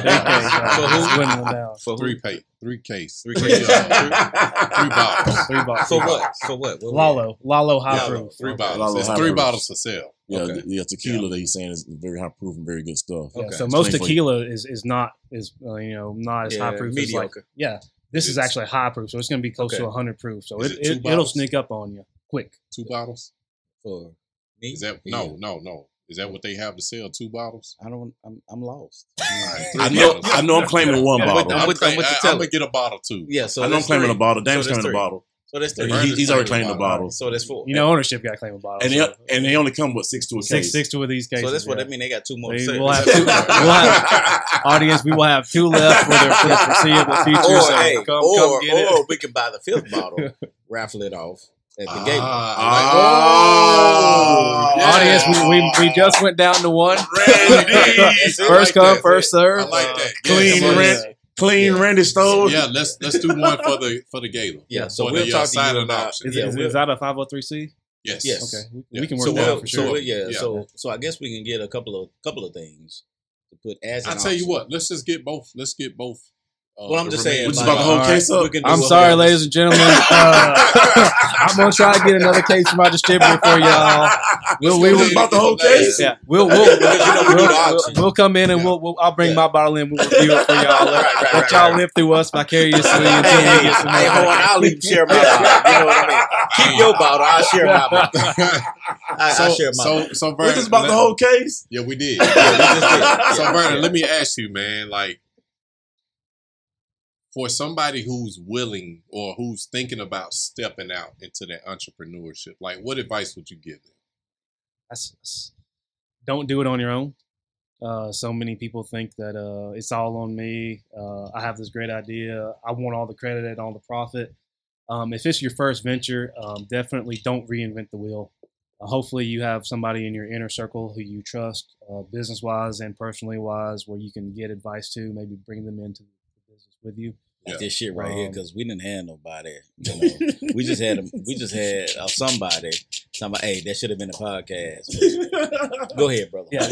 Speaker 3: case. 3 case. 3 bottles.
Speaker 5: 3 bottles. For what?
Speaker 6: Lalo high proof.
Speaker 3: 3 bottles. It's 3 bottles for sale.
Speaker 4: Yeah, okay. Tequila that he's saying is very high proof and very good stuff.
Speaker 6: Yeah, so most tequila is not as high proof.
Speaker 5: Mediocre.
Speaker 6: This is actually high proof, so it's going to be close to 100 proof. So it'll sneak up on you quick.
Speaker 3: 2 bottles
Speaker 5: for me?
Speaker 3: Is that no? Is that what they have to sell? 2 bottles?
Speaker 5: I'm lost.
Speaker 4: I know I'm claiming 1 bottle.
Speaker 3: I'm gonna get a bottle too.
Speaker 5: Yeah, so
Speaker 4: I know I'm claiming a bottle. Dame's claiming a bottle.
Speaker 5: So that's 3.
Speaker 4: He's already claimed a bottle.
Speaker 5: So that's 4.
Speaker 6: Ownership got to claim a bottle.
Speaker 4: And they only come with 6 to a case.
Speaker 6: 6 to these cases.
Speaker 5: So that's what that mean. They got 2 more.
Speaker 6: We'll have 2. Audience, we will have 2 left for the foreseeable future.
Speaker 5: Or we can buy the 5th bottle, raffle it off at the gate.
Speaker 6: Audience, we just went down to 1. First come, first serve.
Speaker 3: I like that.
Speaker 4: Clean Randy Stone.
Speaker 3: Yeah, let's do one for the gala.
Speaker 5: Yeah, so we'll talk to you about.
Speaker 6: Is that a 503c?
Speaker 3: Yes.
Speaker 6: Okay, we can work that out for sure.
Speaker 5: So I guess we can get a couple of things to put as.
Speaker 3: I tell you what, let's get both.
Speaker 5: Well, I'm just saying.
Speaker 4: Which is about the whole case up?
Speaker 6: I'm sorry, ladies and gentlemen. I'm going to try to get another case from my distributor for y'all.
Speaker 4: We'll about the whole case?
Speaker 6: Yeah. We'll come in and I'll bring my bottle in. We'll review it for y'all. Let y'all live through us vicariously until we get some more.
Speaker 5: I'll even share my bottle. You know what I mean? Keep your bottle. I'll share my bottle. I'll share my bottle.
Speaker 3: So Vernon,
Speaker 4: we just about the whole case?
Speaker 3: Yeah, we did. We just did. So Vernon, let me ask you, man, like, for somebody who's willing or who's thinking about stepping out into that entrepreneurship, like what advice would you give them?
Speaker 6: Don't do it on your own. So many people think that it's all on me. I have this great idea. I want all the credit and all the profit. If it's your first venture, definitely don't reinvent the wheel. Hopefully you have somebody in your inner circle who you trust, business-wise and personally-wise, where you can get advice to, maybe bring them into the business with you.
Speaker 5: This shit right here, because we didn't have nobody. We just had somebody talking about, hey, that should have been a podcast. Go ahead, brother.
Speaker 6: Yeah.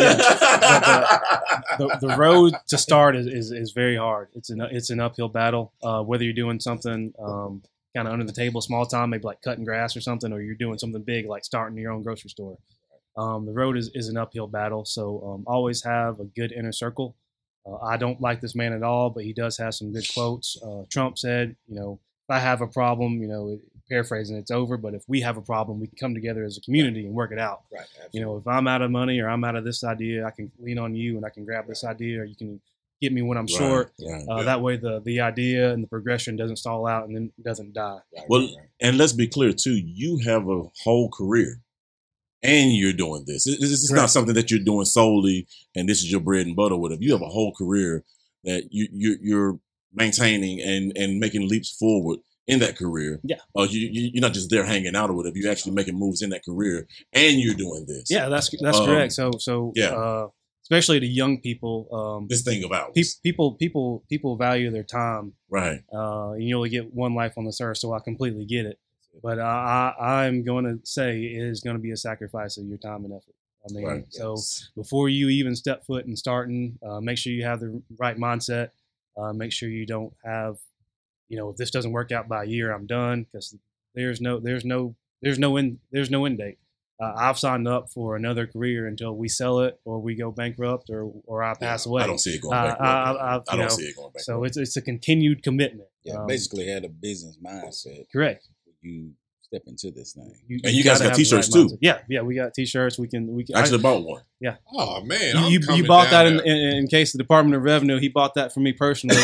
Speaker 6: The road to start is very hard. It's an uphill battle. Whether you're doing something kind of under the table, small time, maybe like cutting grass or something, or you're doing something big like starting your own grocery store. The road is an uphill battle. So always have a good inner circle. I don't like this man at all, but he does have some good quotes. Trump said, if I have a problem, paraphrasing, it's over. But if we have a problem, we can come together as a community and work it out.
Speaker 5: Right. Absolutely.
Speaker 6: If I'm out of money or I'm out of this idea, I can lean on you and I can grab this idea, or you can get me when I'm short. Right. That way the idea and the progression doesn't stall out and then doesn't die.
Speaker 4: And let's be clear too, you have a whole career. And you're doing this. This is not something that you're doing solely, and this is your bread and butter. Whatever. You have a whole career that you're maintaining and making leaps forward in that career.
Speaker 6: Yeah.
Speaker 4: You're not just there hanging out or whatever. You're actually making moves in that career, and you're doing this.
Speaker 6: Yeah, that's correct. So especially to young people.
Speaker 4: This thing of ours.
Speaker 6: People value their time.
Speaker 4: Right.
Speaker 6: You only get one life on this earth, so I completely get it. But I'm going to say it is going to be a sacrifice of your time and effort. I mean,
Speaker 4: Right.
Speaker 6: so before you even step foot in starting, make sure you have the right mindset. Make sure you don't have, if this doesn't work out by a year, I'm done, because there's no end date. I've signed up for another career until we sell it or we go bankrupt or I pass away.
Speaker 4: I don't see it going bankrupt. I don't see it going bankrupt.
Speaker 6: So it's a continued commitment.
Speaker 5: Yeah, basically had a business mindset.
Speaker 6: Correct.
Speaker 5: You step into this thing.
Speaker 4: And you guys got T-shirts too.
Speaker 6: Yeah, we got T-shirts. We can.
Speaker 4: I actually bought one.
Speaker 6: Yeah.
Speaker 3: Oh man,
Speaker 6: you bought that in case the Department of Revenue. He bought that for me personally.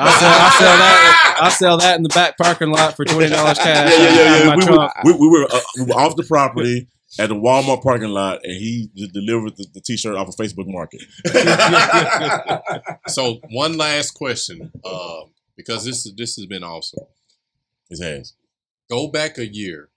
Speaker 6: I sell that in the back parking lot for $20 cash.
Speaker 4: Yeah. We were off the property at the Walmart parking lot, and he delivered the T-shirt off of Facebook Market.
Speaker 3: So one last question, because this has been awesome.
Speaker 4: It has.
Speaker 3: Go back a year.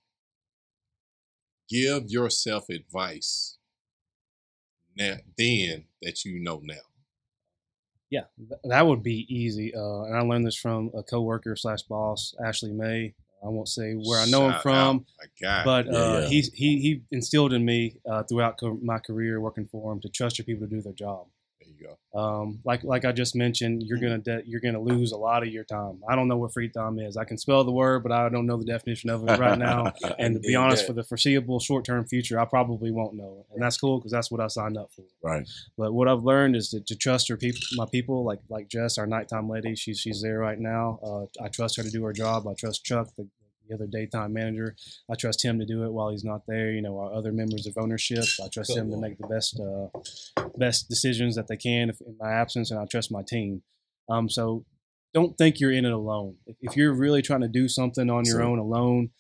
Speaker 3: Give yourself advice now, then that you know now.
Speaker 6: Yeah, that would be easy. And I learned this from a coworker / boss, Ashley May. I won't say where I know him from, but he instilled in me throughout my career working for him to trust your people to do their job.
Speaker 3: There you go.
Speaker 6: Like I just mentioned, you're gonna lose a lot of your time. I don't know what free time is. I can spell the word, but I don't know the definition of it right now. And to be honest, for the foreseeable short-term future, I probably won't know it. And that's cool because that's what I signed up for.
Speaker 4: Right.
Speaker 6: But what I've learned is to trust my people, like Jess, our nighttime lady. She's there right now. I trust her to do her job. I trust Chuck, the other daytime manager. I trust him to do it while he's not there. Our other members of ownership, I trust him to make the best decisions that they can in my absence, and I trust my team. So don't think you're in it alone. If you're really trying to do something on your own alone,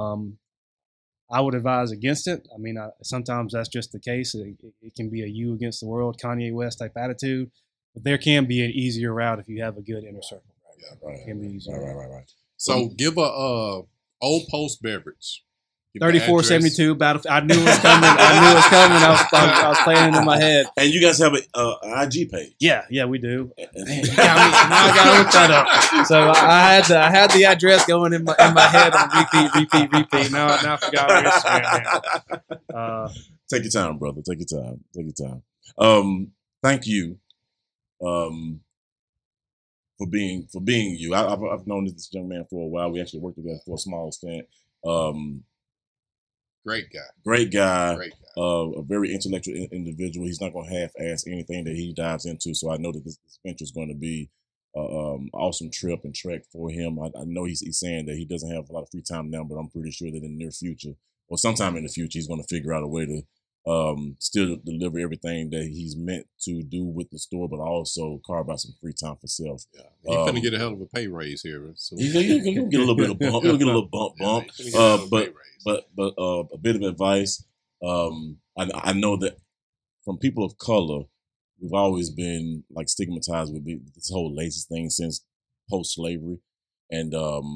Speaker 6: I would advise against it. I mean, sometimes that's just the case. It can be a you against the world, Kanye West type attitude, but there can be an easier route if you have a good inner circle.
Speaker 4: Right.
Speaker 6: It can be easier.
Speaker 4: Right.
Speaker 3: So give a Old Post beverage.
Speaker 6: 3472 Battlefield. I knew it was coming. I was playing it in my head.
Speaker 4: And you guys have an IG page.
Speaker 6: Yeah, we do. Now I got to look that up. So I had the address going in my head on repeat. Now I forgot where it's.
Speaker 4: Take your time, brother. Take your time. Thank you. For being you. I've known this young man for a while. We actually worked together for a small stint.
Speaker 3: Great guy.
Speaker 4: A very intellectual individual. He's not going to half-ass anything that he dives into. So I know that this venture is going to be awesome trip and trek for him. I know he's saying that he doesn't have a lot of free time now, but I'm pretty sure that in the near future, or sometime in the future, he's going to figure out a way to still deliver everything that he's meant to do with the store, but also carve out some free time for self.
Speaker 3: Yeah. He's going to get a hell of a pay raise here. So.
Speaker 4: He'll get a little bit of bump. He'll get a little bump. But a bit of advice. I know that from people of color, we've always been like stigmatized with this whole lazy thing since post-slavery. And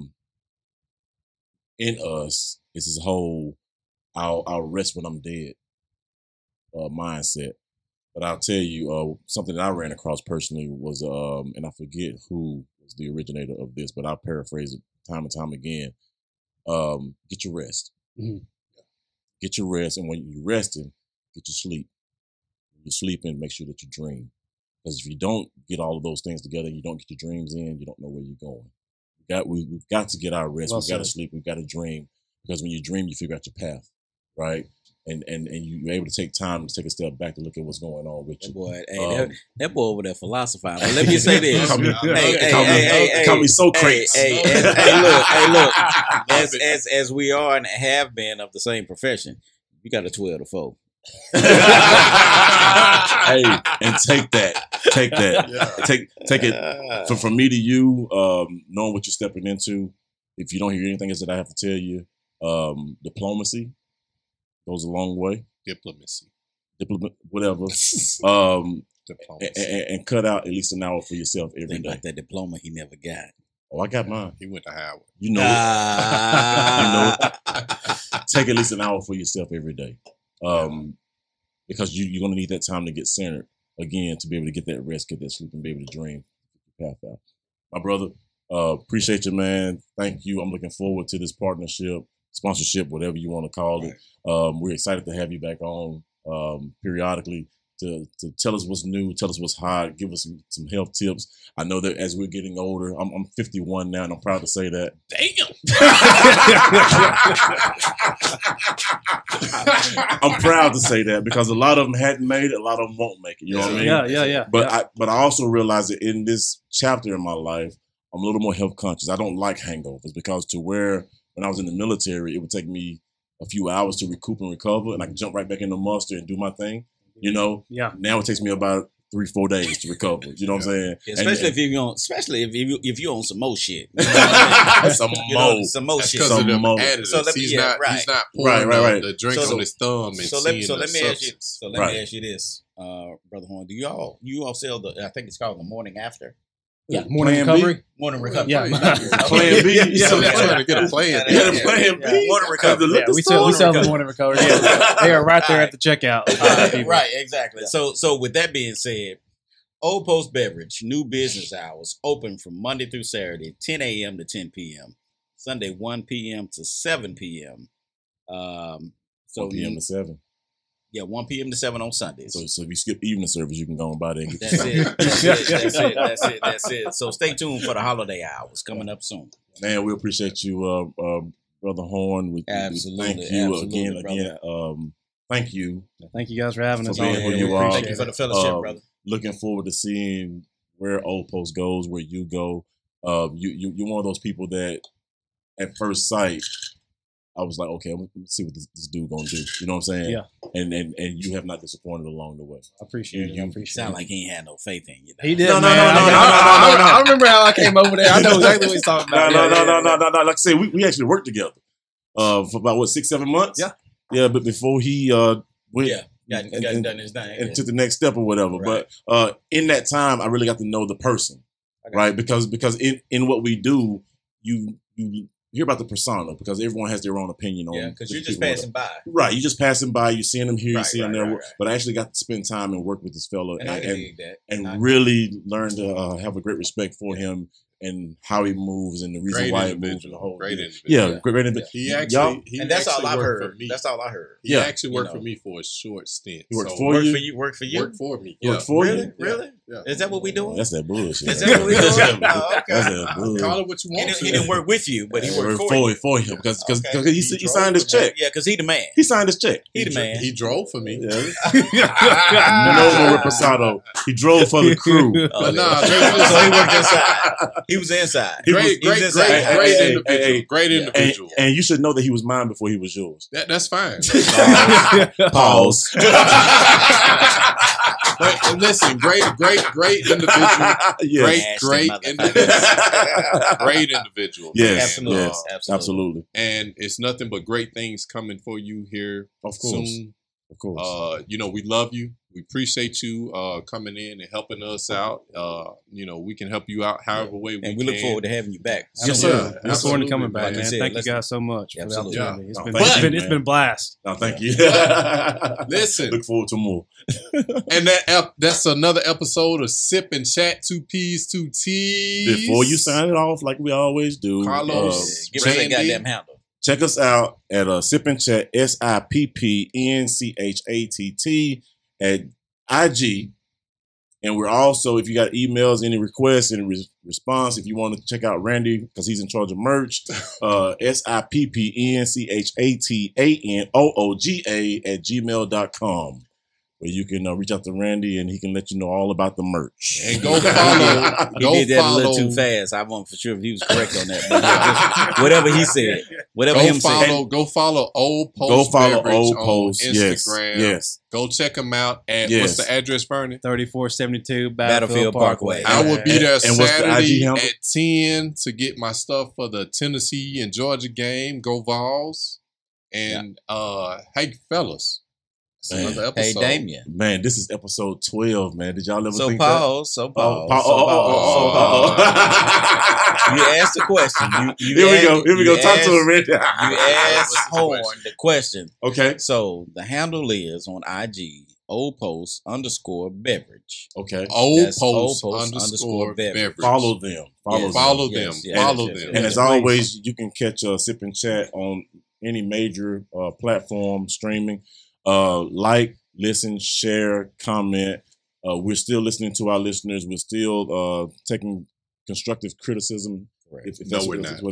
Speaker 4: in us, it's this whole I'll rest when I'm dead mindset. But I'll tell you, something that I ran across personally was, and I forget who was the originator of this, but I'll paraphrase it time and time again. Get your rest.
Speaker 6: Mm-hmm.
Speaker 4: Get your rest, and when you're resting, get your sleep. When you're sleeping, make sure that you dream. Because if you don't get all of those things together, you don't get your dreams in, you don't know where you're going. We've got to get our rest. We've got to sleep. We've got to dream. Because when you dream, you figure out your path, right? And you're able to take time to take a step back to look at what's going on with you.
Speaker 5: That boy over there philosophizing. But let me say this.
Speaker 4: Call me so crazy.
Speaker 5: Hey, look. As we are and have been of the same profession, you got a 12 to 4.
Speaker 4: Hey, and take that. Take it from me to you, knowing what you're stepping into. If you don't hear anything else that I have to tell you, diplomacy goes a long way.
Speaker 3: Diplomacy.
Speaker 4: Whatever. And cut out at least an hour for yourself every day.
Speaker 5: Like that diploma he never got.
Speaker 4: Oh, I got mine.
Speaker 3: He went to Howard.
Speaker 4: You know it. Take at least an hour for yourself every day. Because you're going to need that time to get centered. again, to be able to get that rest, get that sleep, and be able to dream path out. My brother, appreciate you, man. Thank you. I'm looking forward to this partnership, sponsorship, whatever you want to call it. We're excited to have you back on periodically to tell us what's new, tell us what's hot, give us some health tips. I know that as we're getting older, I'm 51 now, and I'm proud to say that. Damn! I'm proud to say that because a lot of them hadn't made it, a lot of them won't make it. You know what I mean?
Speaker 6: Yeah.
Speaker 4: But I also realize that in this chapter in my life, I'm a little more health conscious. I don't like hangovers because when I was in the military, it would take me a few hours to recoup and recover, and I can jump right back in the muster and do my thing. You know, now it takes me about 3-4 days to recover. You know what I'm saying?
Speaker 5: Especially if you're on some more shit.
Speaker 4: Some more
Speaker 3: shit.
Speaker 4: Some more.
Speaker 3: So he's not pouring the drink on his thumb and let
Speaker 5: me ask you this, Brother Horn. Do you all sell I think it's called the Morning After?
Speaker 6: Yeah, morning recovery.
Speaker 5: Morning recovery.
Speaker 6: Yeah,
Speaker 4: Plan B.
Speaker 3: So they're trying to get a plan B.
Speaker 4: Plan B.
Speaker 5: Morning recovery.
Speaker 6: Yeah, we sell the morning recovery. Yeah, they are right there at the checkout.
Speaker 5: Right, exactly. So with that being said, Old Post Beverage, new business hours, open from Monday through Saturday, 10 a.m. to 10 p.m. Sunday, 1 p.m. to 7 p.m.
Speaker 4: 1 p.m. to 7.
Speaker 5: Yeah, 1 p.m. to 7 on Sundays.
Speaker 4: So if you skip evening service, you can go and buy that and get
Speaker 5: That's it. So stay tuned for the holiday hours coming up soon.
Speaker 4: Man, we appreciate you, Brother Horn.
Speaker 5: Absolutely.
Speaker 4: Thank you again. Thank you.
Speaker 6: Thank you guys for having us
Speaker 4: on.
Speaker 5: Thank you for the fellowship, brother.
Speaker 4: Looking forward to seeing where Old Post goes, where you go. You're one of those people that at first sight, I was like, okay, I'm gonna see what this dude gonna do. You know what I'm saying?
Speaker 6: Yeah.
Speaker 4: And you have not disappointed along the way.
Speaker 6: I appreciate it.
Speaker 5: You sound like he ain't had no faith in you.
Speaker 6: He did.
Speaker 4: No.
Speaker 6: I remember how I came over there. I know exactly what he's talking about.
Speaker 4: No. Like I said, we actually worked together for about 6-7 months. Yeah. But before he went.
Speaker 5: Got done his thing
Speaker 4: and took the next step or whatever.
Speaker 5: Right.
Speaker 4: But in that time, I really got to know the person, right? Because in what we do, you hear about the persona because everyone has their own opinion on.
Speaker 5: Yeah, because you're just passing by.
Speaker 4: Right, you're just passing by. You're seeing them here, you see them there. Right. But I actually got to spend time and work with this fellow and really learn to have a great respect for him and how he moves and the reason why he moves and the whole
Speaker 3: great individual.
Speaker 4: Yeah, great individual.
Speaker 3: He actually,
Speaker 5: and that's all I've heard. That's all I heard.
Speaker 3: He actually worked for me for a short stint.
Speaker 4: He worked for you?
Speaker 5: Worked for you?
Speaker 3: Worked for me.
Speaker 4: Worked for you?
Speaker 5: Really? Yeah. Is that what we doing?
Speaker 4: That's that bullshit.
Speaker 5: Is that what we doing? Oh, okay.
Speaker 4: That's that bullshit.
Speaker 3: Call it what you want.
Speaker 5: He didn't work with you, but he worked
Speaker 4: for him because he signed his check.
Speaker 5: Yeah, because he the man.
Speaker 4: He signed his check.
Speaker 5: He the man.
Speaker 3: He drove for me.
Speaker 4: No reposado. He drove for the crew.
Speaker 3: But nah,
Speaker 5: so he worked inside. He was inside.
Speaker 3: Great individual.
Speaker 4: And you should know that he was mine before he was yours.
Speaker 3: That's fine.
Speaker 4: Pause.
Speaker 3: But listen, great individual.
Speaker 4: Yes.
Speaker 3: Great individual. Great individual.
Speaker 4: Yes, absolutely.
Speaker 3: And it's nothing but great things coming for you here soon.
Speaker 4: Of course.
Speaker 3: We love you. We appreciate you coming in and helping us out. We can help you out however way we can.
Speaker 5: And we look forward to having you back.
Speaker 6: Yes, sir. Look forward to coming back, man. Thank you guys so much for the opportunity. It's been a blast.
Speaker 4: No, thank you.
Speaker 3: Listen.
Speaker 4: Look forward to more.
Speaker 3: And that's another episode of Sip and Chat, 2 P's, 2 T's.
Speaker 4: Before you sign it off like we always do.
Speaker 3: Carlos,
Speaker 5: give us that goddamn handle.
Speaker 4: Check us out at Sip and Chat, SIPPNCHATT at IG. And we're also, if you got emails, any requests, any response, if you want to check out Randy, because he's in charge of merch, SIPPNCHATANOOGA@gmail.com. Where you can reach out to Randy and he can let you know all about the merch.
Speaker 3: And go follow.
Speaker 5: He did that a little too fast. I wasn't for sure if he was correct on that. But just whatever he said,
Speaker 3: Go follow Old Post.
Speaker 4: Go follow
Speaker 3: Beverage
Speaker 4: Old
Speaker 3: on
Speaker 4: Post.
Speaker 3: Instagram.
Speaker 4: Yes.
Speaker 3: Go check them out at what's the address, Bernie?
Speaker 6: 3472 Battlefield Parkway.
Speaker 3: I will be there Saturday
Speaker 4: at
Speaker 3: 10 to get my stuff for the Tennessee and Georgia game. Go Vols. And hey, fellas. Another episode.
Speaker 5: Hey, Damien.
Speaker 4: Man, this is episode 12, man. Did y'all ever think
Speaker 5: pause,
Speaker 4: that?
Speaker 5: Pause. You asked the question.
Speaker 4: Here we go. Talk to him, Randy.
Speaker 5: You asked Horn the question.
Speaker 4: Okay.
Speaker 5: So the handle is on IG, Old Post _beverage.
Speaker 4: Okay.
Speaker 5: That's
Speaker 3: Old Post _ beverage.
Speaker 4: Follow them.
Speaker 3: Follow them.
Speaker 4: And as always, you can catch Sip and Chat on any major platform streaming. Like, listen, share, comment. We're still listening to our listeners. We're still taking constructive criticism. If
Speaker 3: No, we're not.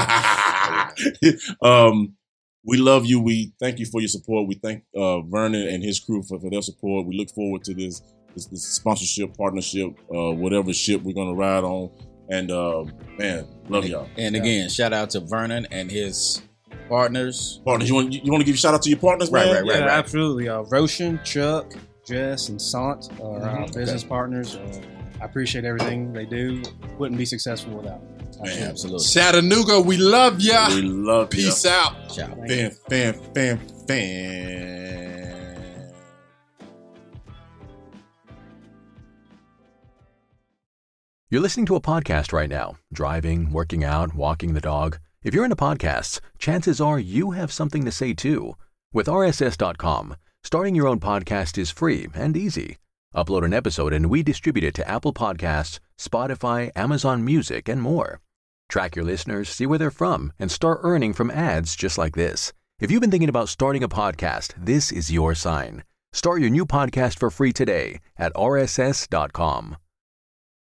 Speaker 4: We love you. We thank you for your support. We thank Vernon and his crew for their support. We look forward to this sponsorship, partnership, whatever ship we're going to ride on. And man, love y'all.
Speaker 5: And again, shout out to Vernon and his partners.
Speaker 4: You want to give a shout out to your partners, man?
Speaker 6: Right. Absolutely. Roshan, Chuck, Jess, and Sant are our business partners. I appreciate everything they do. Wouldn't be successful without them.
Speaker 5: Man, absolutely.
Speaker 3: Chattanooga, we love ya.
Speaker 4: We love you.
Speaker 3: Peace out.
Speaker 5: Ciao.
Speaker 4: Fan.
Speaker 8: You're listening to a podcast right now, driving, working out, walking the dog. If you're into podcasts, chances are you have something to say too. With RSS.com, starting your own podcast is free and easy. Upload an episode and we distribute it to Apple Podcasts, Spotify, Amazon Music, and more. Track your listeners, see where they're from, and start earning from ads just like this. If you've been thinking about starting a podcast, this is your sign. Start your new podcast for free today at RSS.com.